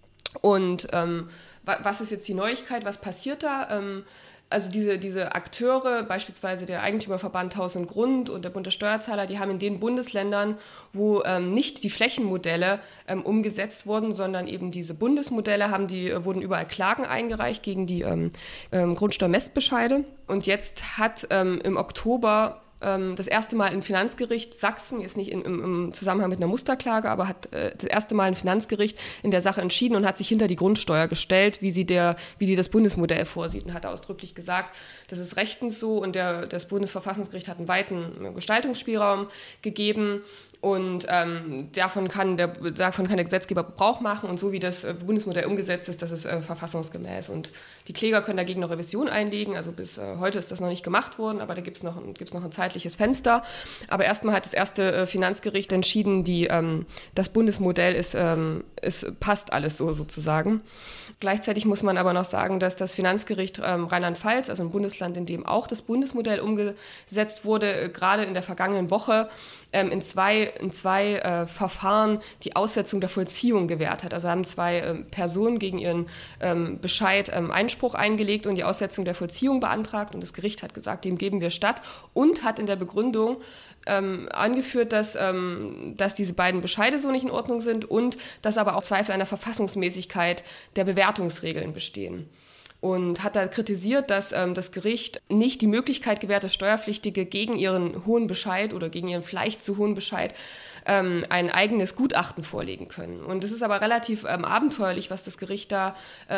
Und ähm, wa- was ist jetzt die Neuigkeit, was passiert da? Ähm, Also diese, diese Akteure, beispielsweise der Eigentümerverband Haus und Grund und der Bund der Steuerzahler, die haben in den Bundesländern, wo ähm, nicht die Flächenmodelle ähm, umgesetzt wurden, sondern eben diese Bundesmodelle, haben die, äh, wurden überall Klagen eingereicht gegen die ähm, ähm, Grundsteuermessbescheide. Und jetzt hat ähm, im Oktober das erste Mal ein Finanzgericht Sachsen, jetzt nicht in, im, im Zusammenhang mit einer Musterklage, aber hat äh, das erste Mal ein Finanzgericht in der Sache entschieden und hat sich hinter die Grundsteuer gestellt, wie sie der, wie die das Bundesmodell vorsieht, und hat ausdrücklich gesagt, das ist rechtens so, und der, das Bundesverfassungsgericht hat einen weiten Gestaltungsspielraum gegeben, und ähm, davon, kann der, davon kann der Gesetzgeber Gebrauch machen, und so wie das äh, Bundesmodell umgesetzt ist, das ist äh, verfassungsgemäß. Und die Kläger können dagegen noch Revision einlegen, also bis äh, heute ist das noch nicht gemacht worden, aber da gibt es noch, gibt's noch einen Zeitraum zeitliches Fenster. Aber erstmal hat das erste äh, Finanzgericht entschieden, die, ähm, das Bundesmodell ist, ähm, ist, passt alles so sozusagen. Gleichzeitig muss man aber noch sagen, dass das Finanzgericht ähm, Rheinland-Pfalz, also ein Bundesland, in dem auch das Bundesmodell umgesetzt wurde, äh, gerade in der vergangenen Woche ähm, in zwei, in zwei äh, Verfahren die Aussetzung der Vollziehung gewährt hat. Also haben zwei ähm, Personen gegen ihren ähm, Bescheid ähm, Einspruch eingelegt und die Aussetzung der Vollziehung beantragt. Und das Gericht hat gesagt, dem geben wir statt und hat in der Begründung Ähm, angeführt, dass, ähm, dass diese beiden Bescheide so nicht in Ordnung sind und dass aber auch Zweifel an der Verfassungsmäßigkeit der Bewertungsregeln bestehen. Und hat da kritisiert, dass ähm, das Gericht nicht die Möglichkeit gewährt, dass Steuerpflichtige gegen ihren hohen Bescheid oder gegen ihren vielleicht zu hohen Bescheid ähm, ein eigenes Gutachten vorlegen können. Und es ist aber relativ ähm, abenteuerlich, was das Gericht da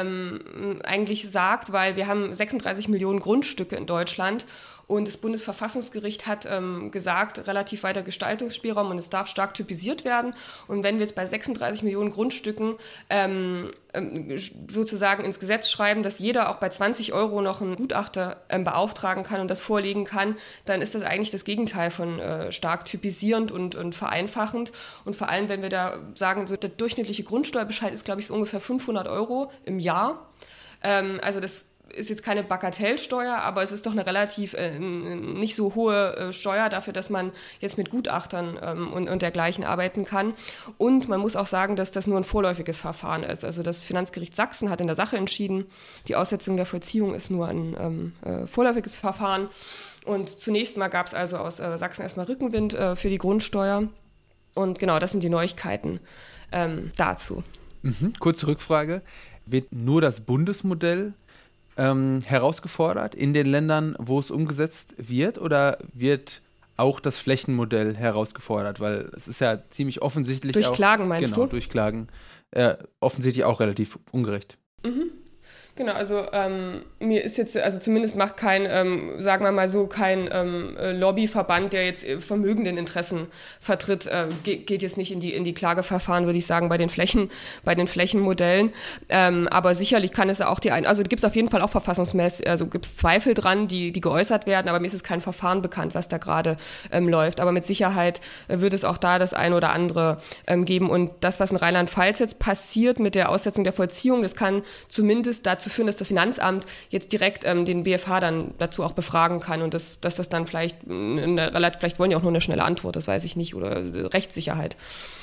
ähm, eigentlich sagt, weil wir haben sechsunddreißig Millionen Grundstücke in Deutschland. Und das Bundesverfassungsgericht hat ähm, gesagt, relativ weiter Gestaltungsspielraum und es darf stark typisiert werden. Und wenn wir jetzt bei sechsunddreißig Millionen Grundstücken ähm, ähm, sozusagen ins Gesetz schreiben, dass jeder auch bei zwanzig Euro noch einen Gutachter ähm, beauftragen kann und das vorlegen kann, dann ist das eigentlich das Gegenteil von äh, stark typisierend und, und vereinfachend. Und vor allem, wenn wir da sagen, so der durchschnittliche Grundsteuerbescheid ist, glaube ich, so ungefähr fünfhundert Euro im Jahr. Ähm, also das ist jetzt keine Bagatellsteuer, aber es ist doch eine relativ äh, nicht so hohe äh, Steuer dafür, dass man jetzt mit Gutachtern ähm, und, und dergleichen arbeiten kann. Und man muss auch sagen, dass das nur ein vorläufiges Verfahren ist. Also das Finanzgericht Sachsen hat in der Sache entschieden, die Aussetzung der Vollziehung ist nur ein ähm, äh, vorläufiges Verfahren. Und zunächst mal gab es also aus äh, Sachsen erstmal Rückenwind äh, für die Grundsteuer. Und genau, das sind die Neuigkeiten ähm, dazu. Mhm. Kurze Rückfrage. Wird nur das Bundesmodell Ähm, herausgefordert in den Ländern, wo es umgesetzt wird, oder wird auch das Flächenmodell herausgefordert? Weil es ist ja ziemlich offensichtlich durch auch... Klagen meinst genau, du? durch Klagen. Äh, offensichtlich auch relativ ungerecht. Mhm. Genau, also ähm, mir ist jetzt, also zumindest macht kein, ähm, sagen wir mal so, kein ähm, Lobbyverband, der jetzt vermögenden Interessen vertritt, äh, geht, geht jetzt nicht in die in die Klageverfahren, würde ich sagen, bei den Flächen, bei den Flächenmodellen. Ähm, aber sicherlich kann es auch die ein, also gibt es auf jeden Fall auch verfassungsmäßig, also gibt es Zweifel dran, die die geäußert werden, aber mir ist jetzt kein Verfahren bekannt, was da gerade ähm, läuft. Aber mit Sicherheit äh, wird es auch da das ein oder andere ähm, geben. Und das, was in Rheinland-Pfalz jetzt passiert mit der Aussetzung der Vollziehung, das kann zumindest dazu führen, dass das Finanzamt jetzt direkt ähm, den B F H dann dazu auch befragen kann und das, dass das dann vielleicht, eine, relativ, vielleicht wollen die auch nur eine schnelle Antwort, das weiß ich nicht, oder Rechtssicherheit.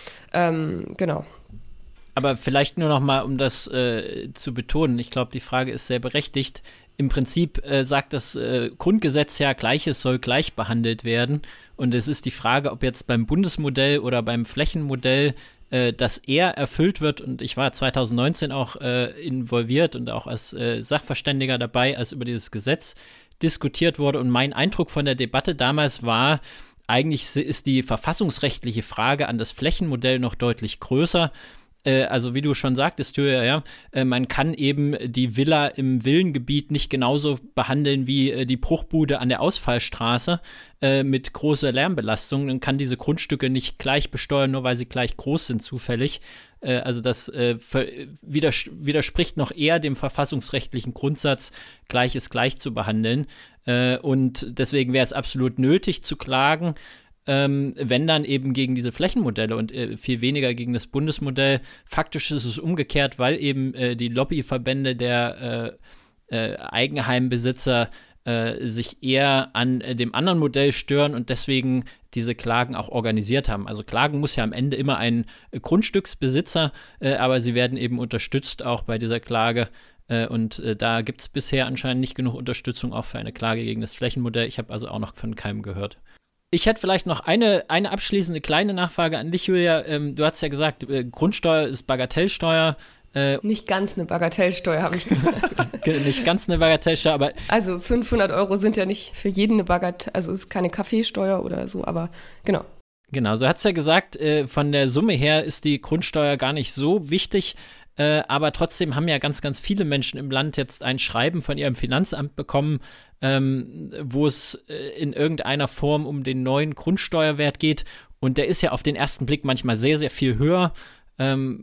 Ähm, genau. Aber vielleicht nur noch mal, um das äh, zu betonen, ich glaube, die Frage ist sehr berechtigt. Im Prinzip äh, sagt das äh, Grundgesetz ja, Gleiches soll gleich behandelt werden. Und es ist die Frage, ob jetzt beim Bundesmodell oder beim Flächenmodell dass er erfüllt wird, und ich war zwanzig neunzehn auch äh, involviert und auch als äh, Sachverständiger dabei, als über dieses Gesetz diskutiert wurde, und mein Eindruck von der Debatte damals war, eigentlich ist die verfassungsrechtliche Frage an das Flächenmodell noch deutlich größer. Äh, also wie du schon sagtest, Julia, ja, äh, man kann eben die Villa im Villengebiet nicht genauso behandeln wie äh, die Bruchbude an der Ausfallstraße äh, mit großer Lärmbelastung. Man kann diese Grundstücke nicht gleich besteuern, nur weil sie gleich groß sind, zufällig. Äh, also das äh, widers- widerspricht noch eher dem verfassungsrechtlichen Grundsatz, Gleiches gleich zu behandeln. Äh, und deswegen wäre es absolut nötig zu klagen, Ähm, wenn dann eben gegen diese Flächenmodelle und äh, viel weniger gegen das Bundesmodell. Faktisch ist es umgekehrt, weil eben äh, die Lobbyverbände der äh, äh, Eigenheimbesitzer äh, sich eher an äh, dem anderen Modell stören und deswegen diese Klagen auch organisiert haben. Also klagen muss ja am Ende immer ein äh, Grundstücksbesitzer, äh, aber sie werden eben unterstützt auch bei dieser Klage. Äh, und äh, da gibt es bisher anscheinend nicht genug Unterstützung auch für eine Klage gegen das Flächenmodell. Ich habe also auch noch von keinem gehört. Ich hätte vielleicht noch eine, eine abschließende kleine Nachfrage an dich, Julia. Ähm, du hast ja gesagt, äh, Grundsteuer ist Bagatellsteuer. Äh, nicht ganz eine Bagatellsteuer, habe ich gesagt. Nicht ganz eine Bagatellsteuer, aber... Also fünfhundert Euro sind ja nicht für jeden eine Bagatell, also es ist keine Kaffeesteuer oder so, aber genau. Genau, so hat es ja gesagt, äh, von der Summe her ist die Grundsteuer gar nicht so wichtig, äh, aber trotzdem haben ja ganz, ganz viele Menschen im Land jetzt ein Schreiben von ihrem Finanzamt bekommen, Ähm, wo es äh, in irgendeiner Form um den neuen Grundsteuerwert geht. Und der ist ja auf den ersten Blick manchmal sehr, sehr viel höher. Ähm,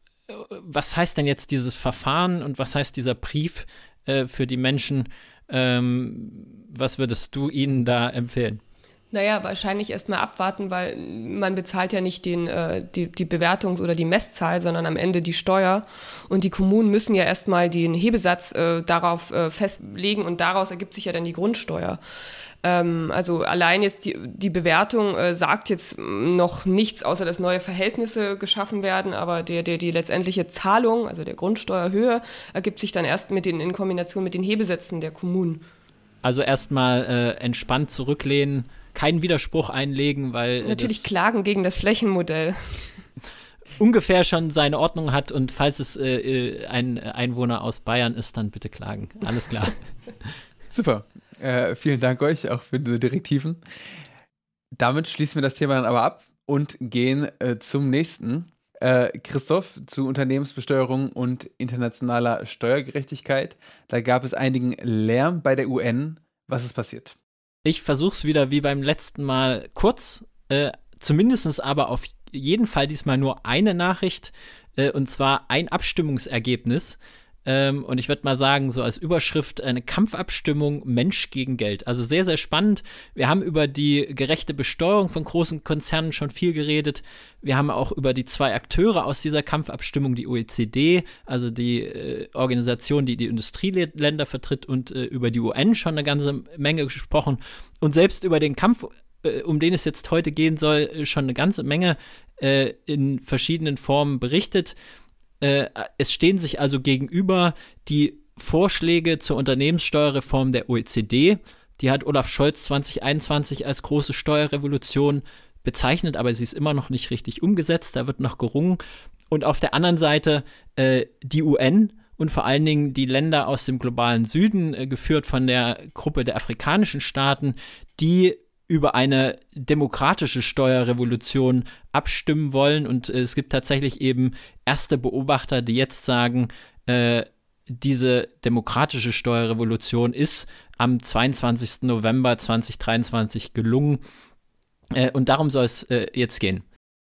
was heißt denn jetzt dieses Verfahren und was heißt dieser Brief äh, für die Menschen? Ähm, was würdest du ihnen da empfehlen? Naja, wahrscheinlich erstmal abwarten, weil man bezahlt ja nicht den, äh, die, die Bewertungs- oder die Messzahl, sondern am Ende die Steuer. Und die Kommunen müssen ja erstmal den Hebesatz äh, darauf äh, festlegen und daraus ergibt sich ja dann die Grundsteuer. Ähm, also allein jetzt die, die Bewertung äh, sagt jetzt noch nichts, außer dass neue Verhältnisse geschaffen werden, aber der, der, die letztendliche Zahlung, also der Grundsteuerhöhe, ergibt sich dann erst mit den, in Kombination mit den Hebesätzen der Kommunen. Also erstmal äh, entspannt zurücklehnen, keinen Widerspruch einlegen, weil natürlich klagen gegen das Flächenmodell. Ungefähr schon seine Ordnung hat und falls es äh, ein Einwohner aus Bayern ist, dann bitte klagen. Alles klar. Super. Äh, vielen Dank euch auch für diese Direktiven. Damit schließen wir das Thema dann aber ab und gehen äh, zum nächsten. Äh, Christoph, zu Unternehmensbesteuerung und internationaler Steuergerechtigkeit. Da gab es einigen Lärm bei der U N. Was ist passiert? Ich versuch's wieder wie beim letzten Mal kurz, äh, zumindest aber auf jeden Fall diesmal nur eine Nachricht, äh, und zwar ein Abstimmungsergebnis. Ähm, und ich würde mal sagen, so als Überschrift eine Kampfabstimmung Mensch gegen Geld. Also sehr, sehr spannend. Wir haben über die gerechte Besteuerung von großen Konzernen schon viel geredet. Wir haben auch über die zwei Akteure aus dieser Kampfabstimmung, die O E C D, also die äh, Organisation, die die Industrieländer vertritt, und äh, über die U N schon eine ganze Menge gesprochen. Und selbst über den Kampf, äh, um den es jetzt heute gehen soll, schon eine ganze Menge äh, in verschiedenen Formen berichtet. Es stehen sich also gegenüber die Vorschläge zur Unternehmenssteuerreform der O E C D. Die hat Olaf Scholz zwanzig einundzwanzig als große Steuerrevolution bezeichnet, aber sie ist immer noch nicht richtig umgesetzt. Da wird noch gerungen. Und auf der anderen Seite äh, die U N und vor allen Dingen die Länder aus dem globalen Süden, äh, geführt von der Gruppe der afrikanischen Staaten, die über eine demokratische Steuerrevolution abstimmen wollen. Und äh, es gibt tatsächlich eben erste Beobachter, die jetzt sagen, äh, diese demokratische Steuerrevolution ist am zweiundzwanzigsten November zweitausenddreiundzwanzig gelungen. Äh, und darum soll es äh, jetzt gehen.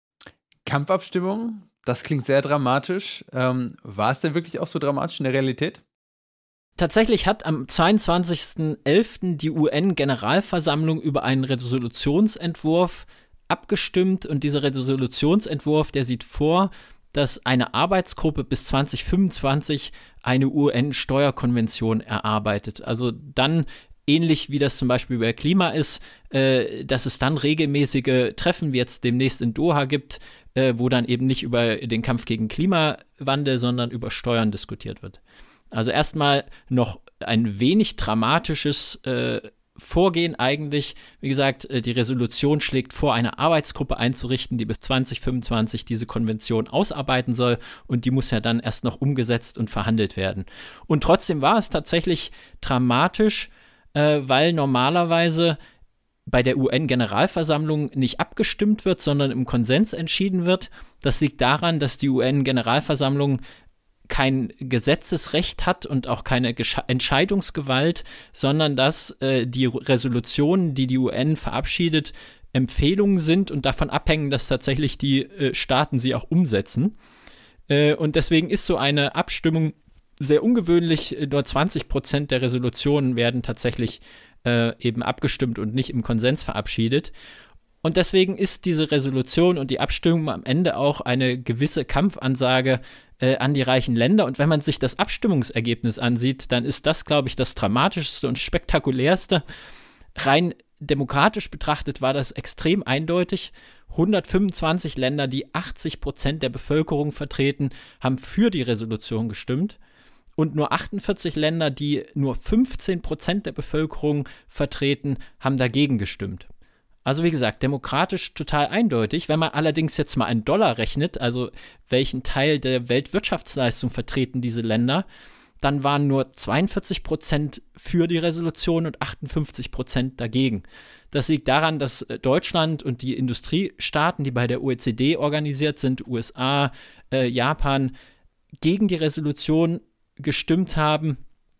Kampfabstimmung, das klingt sehr dramatisch. Ähm, war es denn wirklich auch so dramatisch in der Realität? Tatsächlich hat am zweiundzwanzigsten elften die U N-Generalversammlung über einen Resolutionsentwurf abgestimmt und dieser Resolutionsentwurf, der sieht vor, dass eine Arbeitsgruppe bis zwanzig fünfundzwanzig eine U N-Steuerkonvention erarbeitet. Also dann ähnlich wie das zum Beispiel bei Klima ist, äh, dass es dann regelmäßige Treffen, wie jetzt demnächst in Doha gibt, äh, wo dann eben nicht über den Kampf gegen Klimawandel, sondern über Steuern diskutiert wird. Also erstmal noch ein wenig dramatisches äh, Vorgehen eigentlich. Wie gesagt, äh, die Resolution schlägt vor, eine Arbeitsgruppe einzurichten, die bis zwanzig fünfundzwanzig diese Konvention ausarbeiten soll, und die muss ja dann erst noch umgesetzt und verhandelt werden. Und trotzdem war es tatsächlich dramatisch, äh, weil normalerweise bei der U N-Generalversammlung nicht abgestimmt wird, sondern im Konsens entschieden wird. Das liegt daran, dass die U N-Generalversammlung kein Gesetzesrecht hat und auch keine Gesche- Entscheidungsgewalt, sondern dass äh, die Resolutionen, die die U N verabschiedet, Empfehlungen sind und davon abhängen, dass tatsächlich die äh, Staaten sie auch umsetzen. Äh, und deswegen ist so eine Abstimmung sehr ungewöhnlich. Nur zwanzig Prozent der Resolutionen werden tatsächlich äh, eben abgestimmt und nicht im Konsens verabschiedet. Und deswegen ist diese Resolution und die Abstimmung am Ende auch eine gewisse Kampfansage äh, an die reichen Länder. Und wenn man sich das Abstimmungsergebnis ansieht, dann ist das, glaube ich, das dramatischste und spektakulärste. Rein demokratisch betrachtet war das extrem eindeutig. hundertfünfundzwanzig Länder, die achtzig Prozent der Bevölkerung vertreten, haben für die Resolution gestimmt. Und nur achtundvierzig Länder, die nur fünfzehn Prozent der Bevölkerung vertreten, haben dagegen gestimmt. Also wie gesagt, demokratisch total eindeutig. Wenn man allerdings jetzt mal einen Dollar rechnet, also welchen Teil der Weltwirtschaftsleistung vertreten diese Länder, dann waren nur zweiundvierzig Prozent für die Resolution und achtundfünfzig Prozent dagegen. Das liegt daran, dass Deutschland und die Industriestaaten, die bei der O E C D organisiert sind, U S A, äh, Japan, gegen die Resolution gestimmt haben.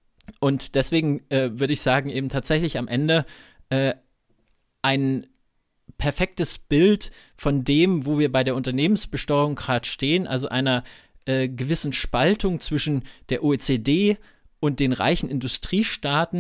Und deswegen äh, würde ich sagen, eben tatsächlich am Ende äh, ein perfektes Bild von dem, wo wir bei der Unternehmensbesteuerung gerade stehen, also einer äh, gewissen Spaltung zwischen der O E C D und den reichen Industriestaaten,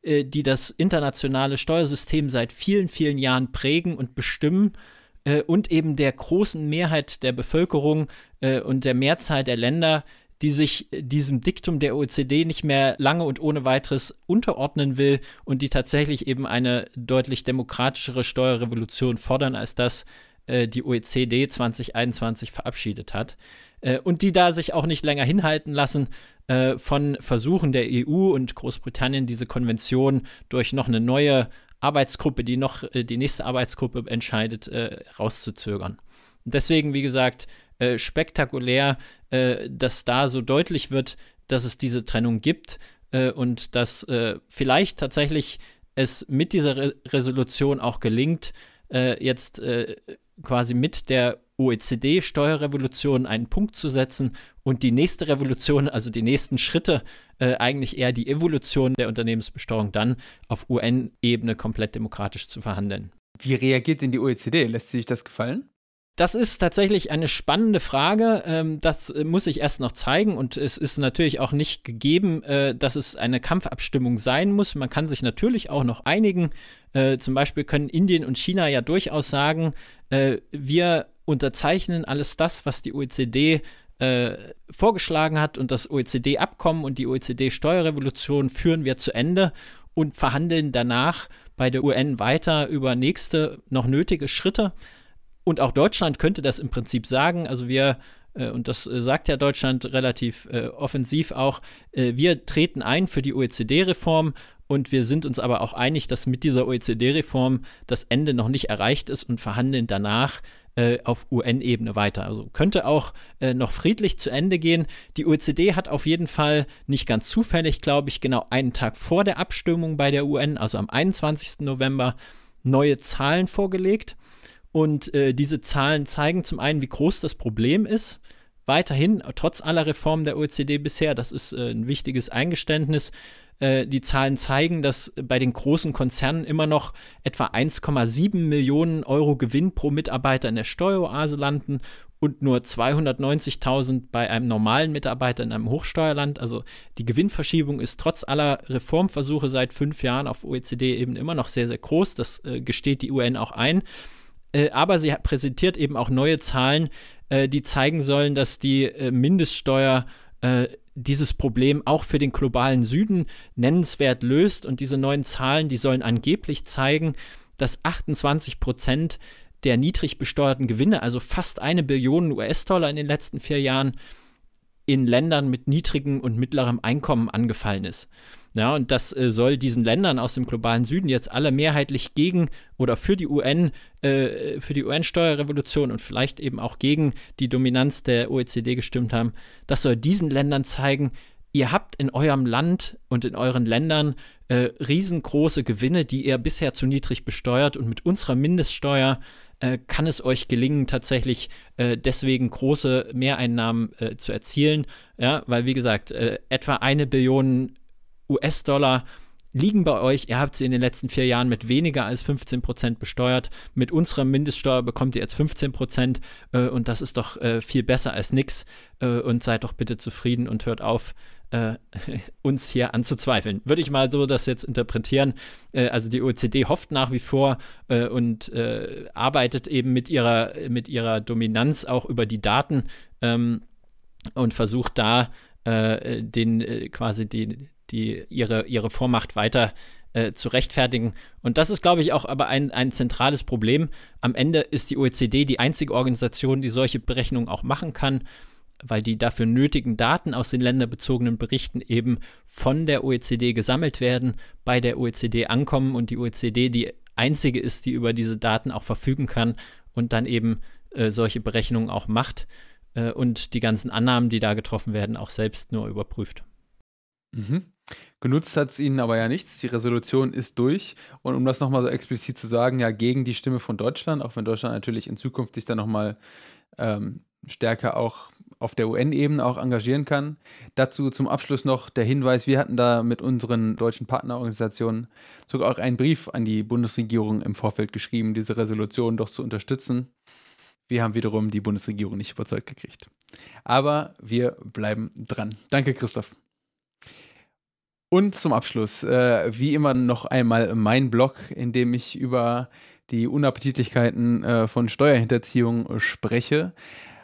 äh, die das internationale Steuersystem seit vielen, vielen Jahren prägen und bestimmen äh, und eben der großen Mehrheit der Bevölkerung äh, und der Mehrzahl der Länder, die sich diesem Diktum der O E C D nicht mehr lange und ohne weiteres unterordnen will und die tatsächlich eben eine deutlich demokratischere Steuerrevolution fordern, als das äh, die O E C D zwanzig einundzwanzig verabschiedet hat. Äh, und die da sich auch nicht länger hinhalten lassen äh, von Versuchen der E U und Großbritannien, diese Konvention durch noch eine neue Arbeitsgruppe, die noch äh, die nächste Arbeitsgruppe entscheidet, äh, rauszuzögern. Und deswegen, wie gesagt, äh, spektakulär, äh, dass da so deutlich wird, dass es diese Trennung gibt äh, und dass äh, vielleicht tatsächlich es mit dieser Re- Resolution auch gelingt, äh, jetzt äh, quasi mit der O E C D-Steuerrevolution einen Punkt zu setzen und die nächste Revolution, also die nächsten Schritte, äh, eigentlich eher die Evolution der Unternehmensbesteuerung dann auf U N-Ebene komplett demokratisch zu verhandeln. Wie reagiert denn die O E C D? Lässt sie sich das gefallen? Das ist tatsächlich eine spannende Frage. Ähm, das äh, muss ich erst noch zeigen und es ist natürlich auch nicht gegeben, äh, dass es eine Kampfabstimmung sein muss. Man kann sich natürlich auch noch einigen. Äh, zum Beispiel können Indien und China ja durchaus sagen, äh, wir unterzeichnen alles das, was die O E C D äh, vorgeschlagen hat und das O E C D-Abkommen und die O E C D-Steuerrevolution führen wir zu Ende und verhandeln danach bei der U N weiter über nächste noch nötige Schritte. Und auch Deutschland könnte das im Prinzip sagen. Also wir, äh, und das äh, sagt ja Deutschland relativ äh, offensiv auch, äh, wir treten ein für die O E C D-Reform und wir sind uns aber auch einig, dass mit dieser O E C D-Reform das Ende noch nicht erreicht ist und verhandeln danach äh, auf U N-Ebene weiter. Also könnte auch äh, noch friedlich zu Ende gehen. Die O E C D hat auf jeden Fall nicht ganz zufällig, glaube ich, genau einen Tag vor der Abstimmung bei der U N, also am einundzwanzigsten November, neue Zahlen vorgelegt. Und äh, diese Zahlen zeigen zum einen, wie groß das Problem ist. Weiterhin, trotz aller Reformen der O E C D bisher, das ist äh, ein wichtiges Eingeständnis, äh, die Zahlen zeigen, dass bei den großen Konzernen immer noch etwa eins Komma sieben Millionen Euro Gewinn pro Mitarbeiter in der Steueroase landen und nur zweihundertneunzigtausend bei einem normalen Mitarbeiter in einem Hochsteuerland. Also die Gewinnverschiebung ist trotz aller Reformversuche seit fünf Jahren auf O E C D-Ebene immer noch sehr, sehr groß. Das äh, gesteht die U N auch ein. Äh, aber sie präsentiert eben auch neue Zahlen, äh, die zeigen sollen, dass die äh, Mindeststeuer äh, dieses Problem auch für den globalen Süden nennenswert löst. Und diese neuen Zahlen, die sollen angeblich zeigen, dass achtundzwanzig Prozent der niedrig besteuerten Gewinne, also fast eine Billion U S-Dollar in den letzten vier Jahren, in Ländern mit niedrigem und mittlerem Einkommen angefallen ist. Ja, und das äh, soll diesen Ländern aus dem globalen Süden jetzt alle mehrheitlich gegen oder für die U N, äh, für die U N-Steuerrevolution und vielleicht eben auch gegen die Dominanz der O E C D gestimmt haben. Das soll diesen Ländern zeigen, ihr habt in eurem Land und in euren Ländern äh, riesengroße Gewinne, die ihr bisher zu niedrig besteuert und mit unserer Mindeststeuer äh, kann es euch gelingen, tatsächlich äh, deswegen große Mehreinnahmen äh, zu erzielen. Ja, weil wie gesagt, äh, etwa eine Billion U S-Dollar liegen bei euch. Ihr habt sie in den letzten vier Jahren mit weniger als fünfzehn Prozent besteuert. Mit unserer Mindeststeuer bekommt ihr jetzt fünfzehn Prozent äh, und das ist doch äh, viel besser als nix. Äh, und seid doch bitte zufrieden und hört auf, äh, uns hier anzuzweifeln. Würde ich mal so das jetzt interpretieren. Äh, also die O E C D hofft nach wie vor äh, und äh, arbeitet eben mit ihrer, mit ihrer Dominanz auch über die Daten ähm, und versucht da äh, den äh, quasi die die ihre, ihre Vormacht weiter äh, zu rechtfertigen. Und das ist, glaube ich, auch aber ein, ein zentrales Problem. Am Ende ist die O E C D die einzige Organisation, die solche Berechnungen auch machen kann, weil die dafür nötigen Daten aus den länderbezogenen Berichten eben von der O E C D gesammelt werden, bei der O E C D ankommen und die O E C D die einzige ist, die über diese Daten auch verfügen kann und dann eben äh, solche Berechnungen auch macht äh, und die ganzen Annahmen, die da getroffen werden, auch selbst nur überprüft. Mhm. Genutzt hat es ihnen aber ja nichts. Die Resolution ist durch. Und um das nochmal so explizit zu sagen, ja, gegen die Stimme von Deutschland, auch wenn Deutschland natürlich in Zukunft sich dann nochmal ähm, stärker auch auf der U N-Ebene auch engagieren kann. Dazu zum Abschluss noch der Hinweis, wir hatten da mit unseren deutschen Partnerorganisationen sogar auch einen Brief an die Bundesregierung im Vorfeld geschrieben, diese Resolution doch zu unterstützen. Wir haben wiederum die Bundesregierung nicht überzeugt gekriegt. Aber wir bleiben dran. Danke, Christoph. Und zum Abschluss, äh, wie immer noch einmal mein Blog, in dem ich über die Unappetitlichkeiten äh, von Steuerhinterziehung äh, spreche.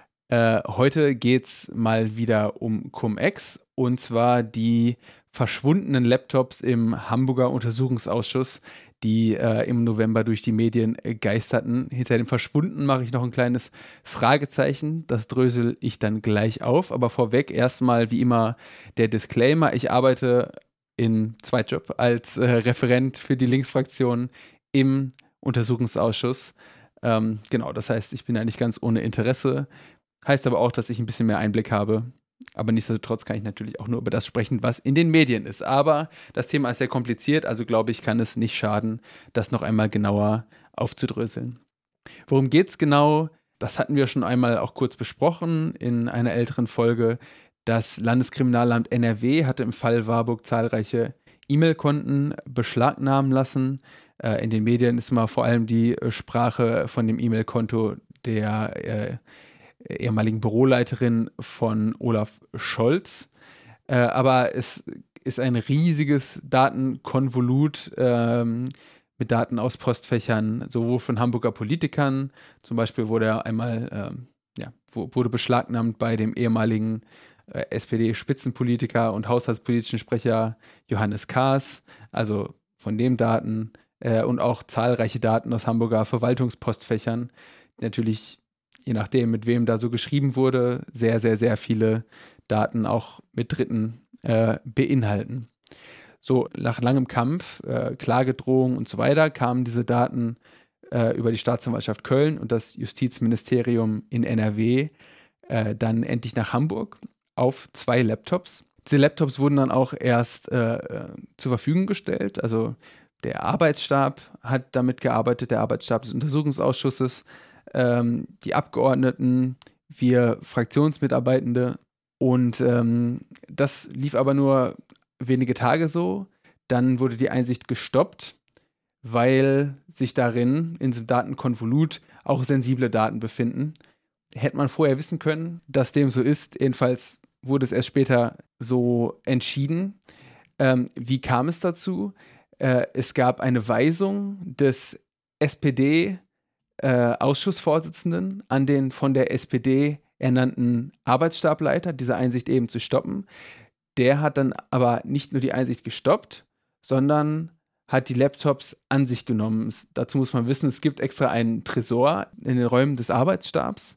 Äh, heute geht es mal wieder um Cum-Ex, und zwar die verschwundenen Laptops im Hamburger Untersuchungsausschuss, die äh, im November durch die Medien äh, geisterten. Hinter dem Verschwunden mache ich noch ein kleines Fragezeichen. Das drösel ich dann gleich auf. Aber vorweg erstmal wie immer der Disclaimer. Ich arbeite in Zweitjob als äh, Referent für die Linksfraktion im Untersuchungsausschuss. Ähm, genau, das heißt, ich bin ja nicht ganz ohne Interesse. Heißt aber auch, dass ich ein bisschen mehr Einblick habe. Aber nichtsdestotrotz kann ich natürlich auch nur über das sprechen, was in den Medien ist. Aber das Thema ist sehr kompliziert, also glaube ich, kann es nicht schaden, das noch einmal genauer aufzudröseln. Worum geht es genau? Das hatten wir schon einmal auch kurz besprochen in einer älteren Folge. Das Landeskriminalamt N R W hatte im Fall Warburg zahlreiche E-Mail-Konten beschlagnahmen lassen. Äh, in den Medien ist mal vor allem die Sprache von dem E-Mail-Konto der äh, ehemaligen Büroleiterin von Olaf Scholz. Äh, aber es ist ein riesiges Datenkonvolut ähm, mit Daten aus Postfächern, sowohl von Hamburger Politikern, zum Beispiel wurde er einmal ähm, ja, wurde beschlagnahmt bei dem ehemaligen äh, S P D-Spitzenpolitiker und haushaltspolitischen Sprecher Johannes Kahrs, also von dem Daten äh, und auch zahlreiche Daten aus Hamburger Verwaltungspostfächern, natürlich je nachdem, mit wem da so geschrieben wurde, sehr, sehr, sehr viele Daten auch mit Dritten äh, beinhalten. So, nach langem Kampf, äh, Klagedrohung und so weiter, kamen diese Daten äh, über die Staatsanwaltschaft Köln und das Justizministerium in N R W äh, dann endlich nach Hamburg auf zwei Laptops. Diese Laptops wurden dann auch erst äh, zur Verfügung gestellt. Also der Arbeitsstab hat damit gearbeitet, der Arbeitsstab des Untersuchungsausschusses, ähm, die Abgeordneten, wir Fraktionsmitarbeitende. Und ähm, das lief aber nur wenige Tage so. Dann wurde die Einsicht gestoppt, weil sich darin, in diesem Datenkonvolut, auch sensible Daten befinden. Hätte man vorher wissen können, dass dem so ist. Jedenfalls wurde es erst später so entschieden. Ähm, wie kam es dazu? Äh, es gab eine Weisung des S P D-Ausschussvorsitzenden äh, an den von der S P D ernannten Arbeitsstableiter, diese Einsicht eben zu stoppen. Der hat dann aber nicht nur die Einsicht gestoppt, sondern hat die Laptops an sich genommen. Es, dazu muss man wissen, es gibt extra einen Tresor in den Räumen des Arbeitsstabs.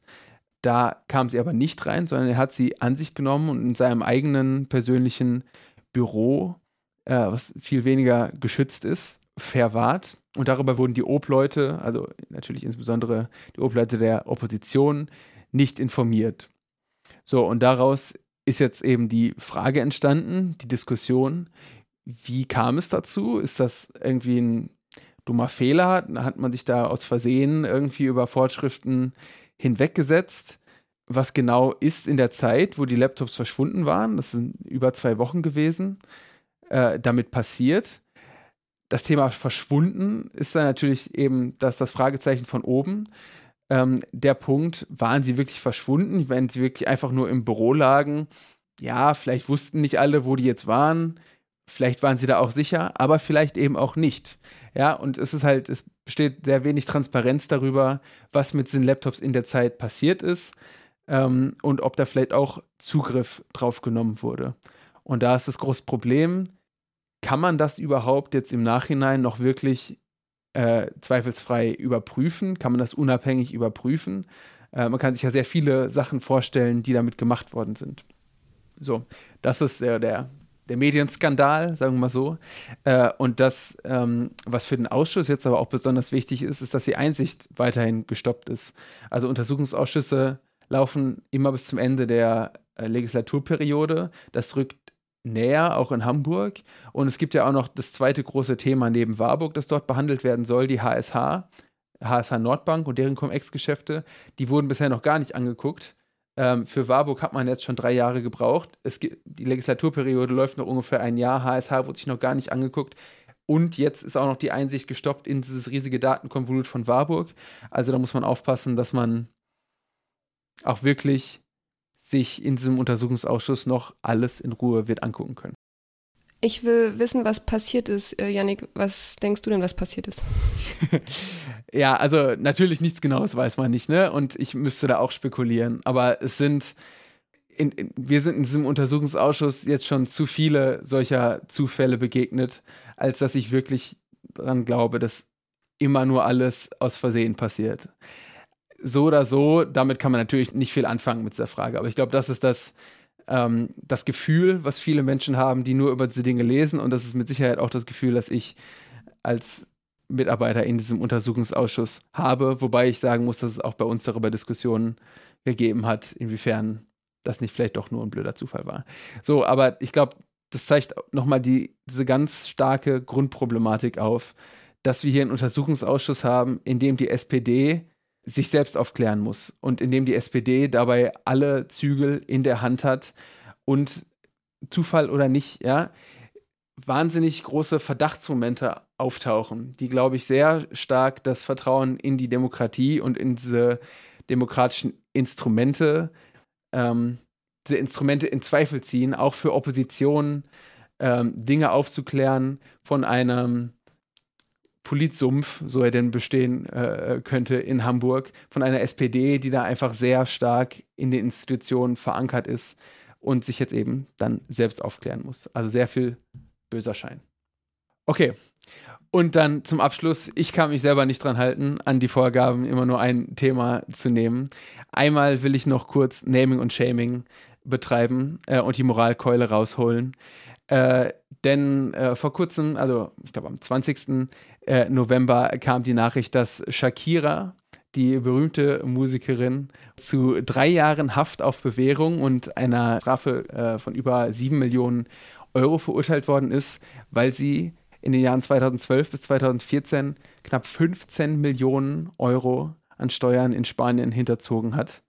Da kam sie aber nicht rein, sondern er hat sie an sich genommen und in seinem eigenen persönlichen Büro, äh, was viel weniger geschützt ist, verwahrt. Und darüber wurden die Obleute, also natürlich insbesondere die Obleute der Opposition, nicht informiert. So, und daraus ist jetzt eben die Frage entstanden, die Diskussion, wie kam es dazu? Ist das irgendwie ein dummer Fehler? Hat man sich da aus Versehen irgendwie über Vorschriften hinweggesetzt? Was genau ist in der Zeit, wo die Laptops verschwunden waren, das sind über zwei Wochen gewesen, äh, damit passiert? Das Thema verschwunden ist dann natürlich eben das, das Fragezeichen von oben. Ähm, der Punkt, waren sie wirklich verschwunden? Wenn sie wirklich einfach nur im Büro lagen, ja, vielleicht wussten nicht alle, wo die jetzt waren. Vielleicht waren sie da auch sicher, aber vielleicht eben auch nicht. Ja, und es ist halt, es besteht sehr wenig Transparenz darüber, was mit diesen Laptops in der Zeit passiert ist ähm, und ob da vielleicht auch Zugriff drauf genommen wurde. Und da ist das große Problem, kann man das überhaupt jetzt im Nachhinein noch wirklich äh, zweifelsfrei überprüfen? Kann man das unabhängig überprüfen? Äh, man kann sich ja sehr viele Sachen vorstellen, die damit gemacht worden sind. So, das ist äh, der Der Medienskandal, sagen wir mal so. Äh, und das, ähm, was für den Ausschuss jetzt aber auch besonders wichtig ist, ist, dass die Einsicht weiterhin gestoppt ist. Also Untersuchungsausschüsse laufen immer bis zum Ende der äh, Legislaturperiode. Das rückt näher, auch in Hamburg. Und es gibt ja auch noch das zweite große Thema neben Warburg, das dort behandelt werden soll, die H S H, H S H Nordbank und deren Cum-Ex-Geschäfte. Die wurden bisher noch gar nicht angeguckt. Ähm, für Warburg hat man jetzt schon drei Jahre gebraucht. Es gibt, die Legislaturperiode läuft noch ungefähr ein Jahr. H S H wurde sich noch gar nicht angeguckt. Und jetzt ist auch noch die Einsicht gestoppt in dieses riesige Datenkonvolut von Warburg. Also da muss man aufpassen, dass man auch wirklich sich in diesem Untersuchungsausschuss noch alles in Ruhe wird angucken können. Ich will wissen, was passiert ist. Äh, Yannick, was denkst du denn, was passiert ist? Ja, also natürlich nichts Genaues weiß man nicht, ne? Und ich müsste da auch spekulieren. Aber es sind, in, in, wir sind in diesem Untersuchungsausschuss jetzt schon zu viele solcher Zufälle begegnet, als dass ich wirklich daran glaube, dass immer nur alles aus Versehen passiert. So oder so, damit kann man natürlich nicht viel anfangen mit dieser Frage. Aber ich glaube, das ist das, ähm, das Gefühl, was viele Menschen haben, die nur über diese Dinge lesen. Und das ist mit Sicherheit auch das Gefühl, das ich als Mitarbeiter in diesem Untersuchungsausschuss habe. Wobei ich sagen muss, dass es auch bei uns darüber Diskussionen gegeben hat, inwiefern das nicht vielleicht doch nur ein blöder Zufall war. So, aber ich glaube, das zeigt nochmal die, diese ganz starke Grundproblematik auf, dass wir hier einen Untersuchungsausschuss haben, in dem die S P D sich selbst aufklären muss und in dem die S P D dabei alle Zügel in der Hand hat und Zufall oder nicht, ja, wahnsinnig große Verdachtsmomente auftauchen, die, glaube ich, sehr stark das Vertrauen in die Demokratie und in diese demokratischen Instrumente, ähm, diese Instrumente in Zweifel ziehen, auch für Opposition, ähm, Dinge aufzuklären von einem Politsumpf, so er denn bestehen äh, könnte in Hamburg, von einer S P D, die da einfach sehr stark in den Institutionen verankert ist und sich jetzt eben dann selbst aufklären muss. Also sehr viel böser Schein. Okay, und dann zum Abschluss, ich kann mich selber nicht dran halten, an die Vorgaben immer nur ein Thema zu nehmen. Einmal will ich noch kurz Naming und Shaming betreiben äh, und die Moralkeule rausholen. Äh, denn äh, vor kurzem, also ich glaube am zwanzigsten November kam die Nachricht, dass Shakira, die berühmte Musikerin, zu drei Jahren Haft auf Bewährung und einer Strafe äh, von über sieben Millionen Euro verurteilt worden ist, weil sie in den Jahren zweitausendzwölf bis zweitausendvierzehn knapp fünfzehn Millionen Euro an Steuern in Spanien hinterzogen hat.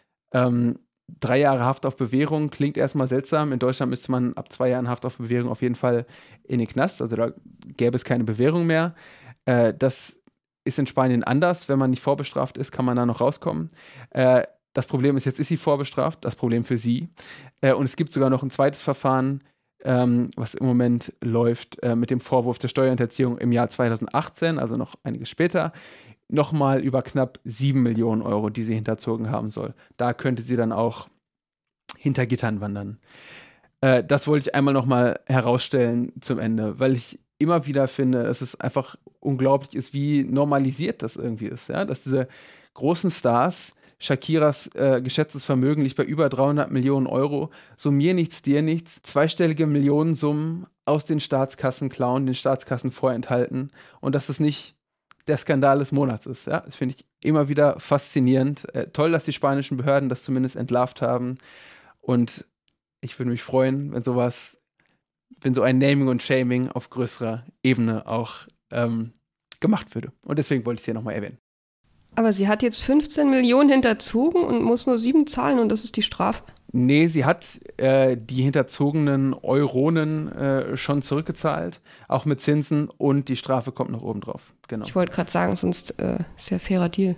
Ähm, Drei Jahre Haft auf Bewährung klingt erstmal seltsam. In Deutschland müsste man ab zwei Jahren Haft auf Bewährung auf jeden Fall in den Knast. Also da gäbe es keine Bewährung mehr. Äh, das ist in Spanien anders. Wenn man nicht vorbestraft ist, kann man da noch rauskommen. Äh, das Problem ist, jetzt ist sie vorbestraft. Das Problem für sie. Äh, und es gibt sogar noch ein zweites Verfahren, ähm, was im Moment läuft, äh, mit dem Vorwurf der Steuerhinterziehung im Jahr zweitausendachtzehn, also noch einiges später. Nochmal über knapp sieben Millionen Euro, die sie hinterzogen haben soll. Da könnte sie dann auch hinter Gittern wandern. Äh, das wollte ich einmal nochmal herausstellen zum Ende, weil ich immer wieder finde, dass es einfach unglaublich ist, wie normalisiert das irgendwie ist. Ja? Dass diese großen Stars, Shakiras äh, geschätztes Vermögen liegt bei über dreihundert Millionen Euro, so mir nichts, dir nichts, zweistellige Millionensummen aus den Staatskassen klauen, den Staatskassen vorenthalten und dass es nicht der Skandal des Monats ist. Ja? Das finde ich immer wieder faszinierend. Äh, toll, dass die spanischen Behörden das zumindest entlarvt haben. Und ich würde mich freuen, wenn sowas, wenn so ein Naming und Shaming auf größerer Ebene auch ähm, gemacht würde. Und deswegen wollte ich es hier nochmal erwähnen. Aber sie hat jetzt fünfzehn Millionen hinterzogen und muss nur sieben zahlen und das ist die Strafe? Nee, sie hat äh, die hinterzogenen Euronen äh, schon zurückgezahlt, auch mit Zinsen, und die Strafe kommt noch oben drauf. Genau. Ich wollte gerade sagen, sonst äh, ist ja ein fairer Deal.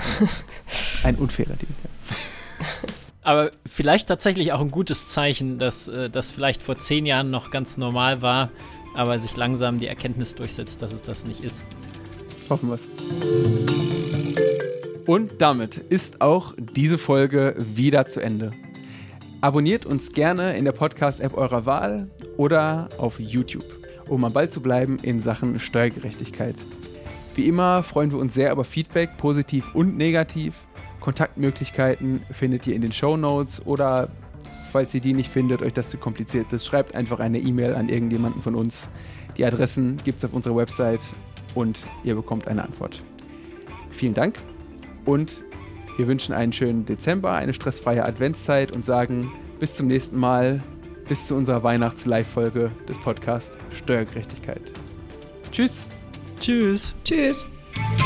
Ein unfairer Deal, ja. Aber vielleicht tatsächlich auch ein gutes Zeichen, dass äh, das vielleicht vor zehn Jahren noch ganz normal war, aber sich langsam die Erkenntnis durchsetzt, dass es das nicht ist. Hoffen wir es. Und damit ist auch diese Folge wieder zu Ende. Abonniert uns gerne in der Podcast-App eurer Wahl oder auf YouTube, um am Ball zu bleiben in Sachen Steuergerechtigkeit. Wie immer freuen wir uns sehr über Feedback, positiv und negativ. Kontaktmöglichkeiten findet ihr in den Shownotes oder, falls ihr die nicht findet, euch das zu kompliziert ist, schreibt einfach eine E-Mail an irgendjemanden von uns. Die Adressen gibt es auf unserer Website und ihr bekommt eine Antwort. Vielen Dank und wir wünschen einen schönen Dezember, eine stressfreie Adventszeit und sagen bis zum nächsten Mal, bis zu unserer Weihnachts-Live-Folge des Podcasts Steuergerechtigkeit. Tschüss. Tschüss. Tschüss.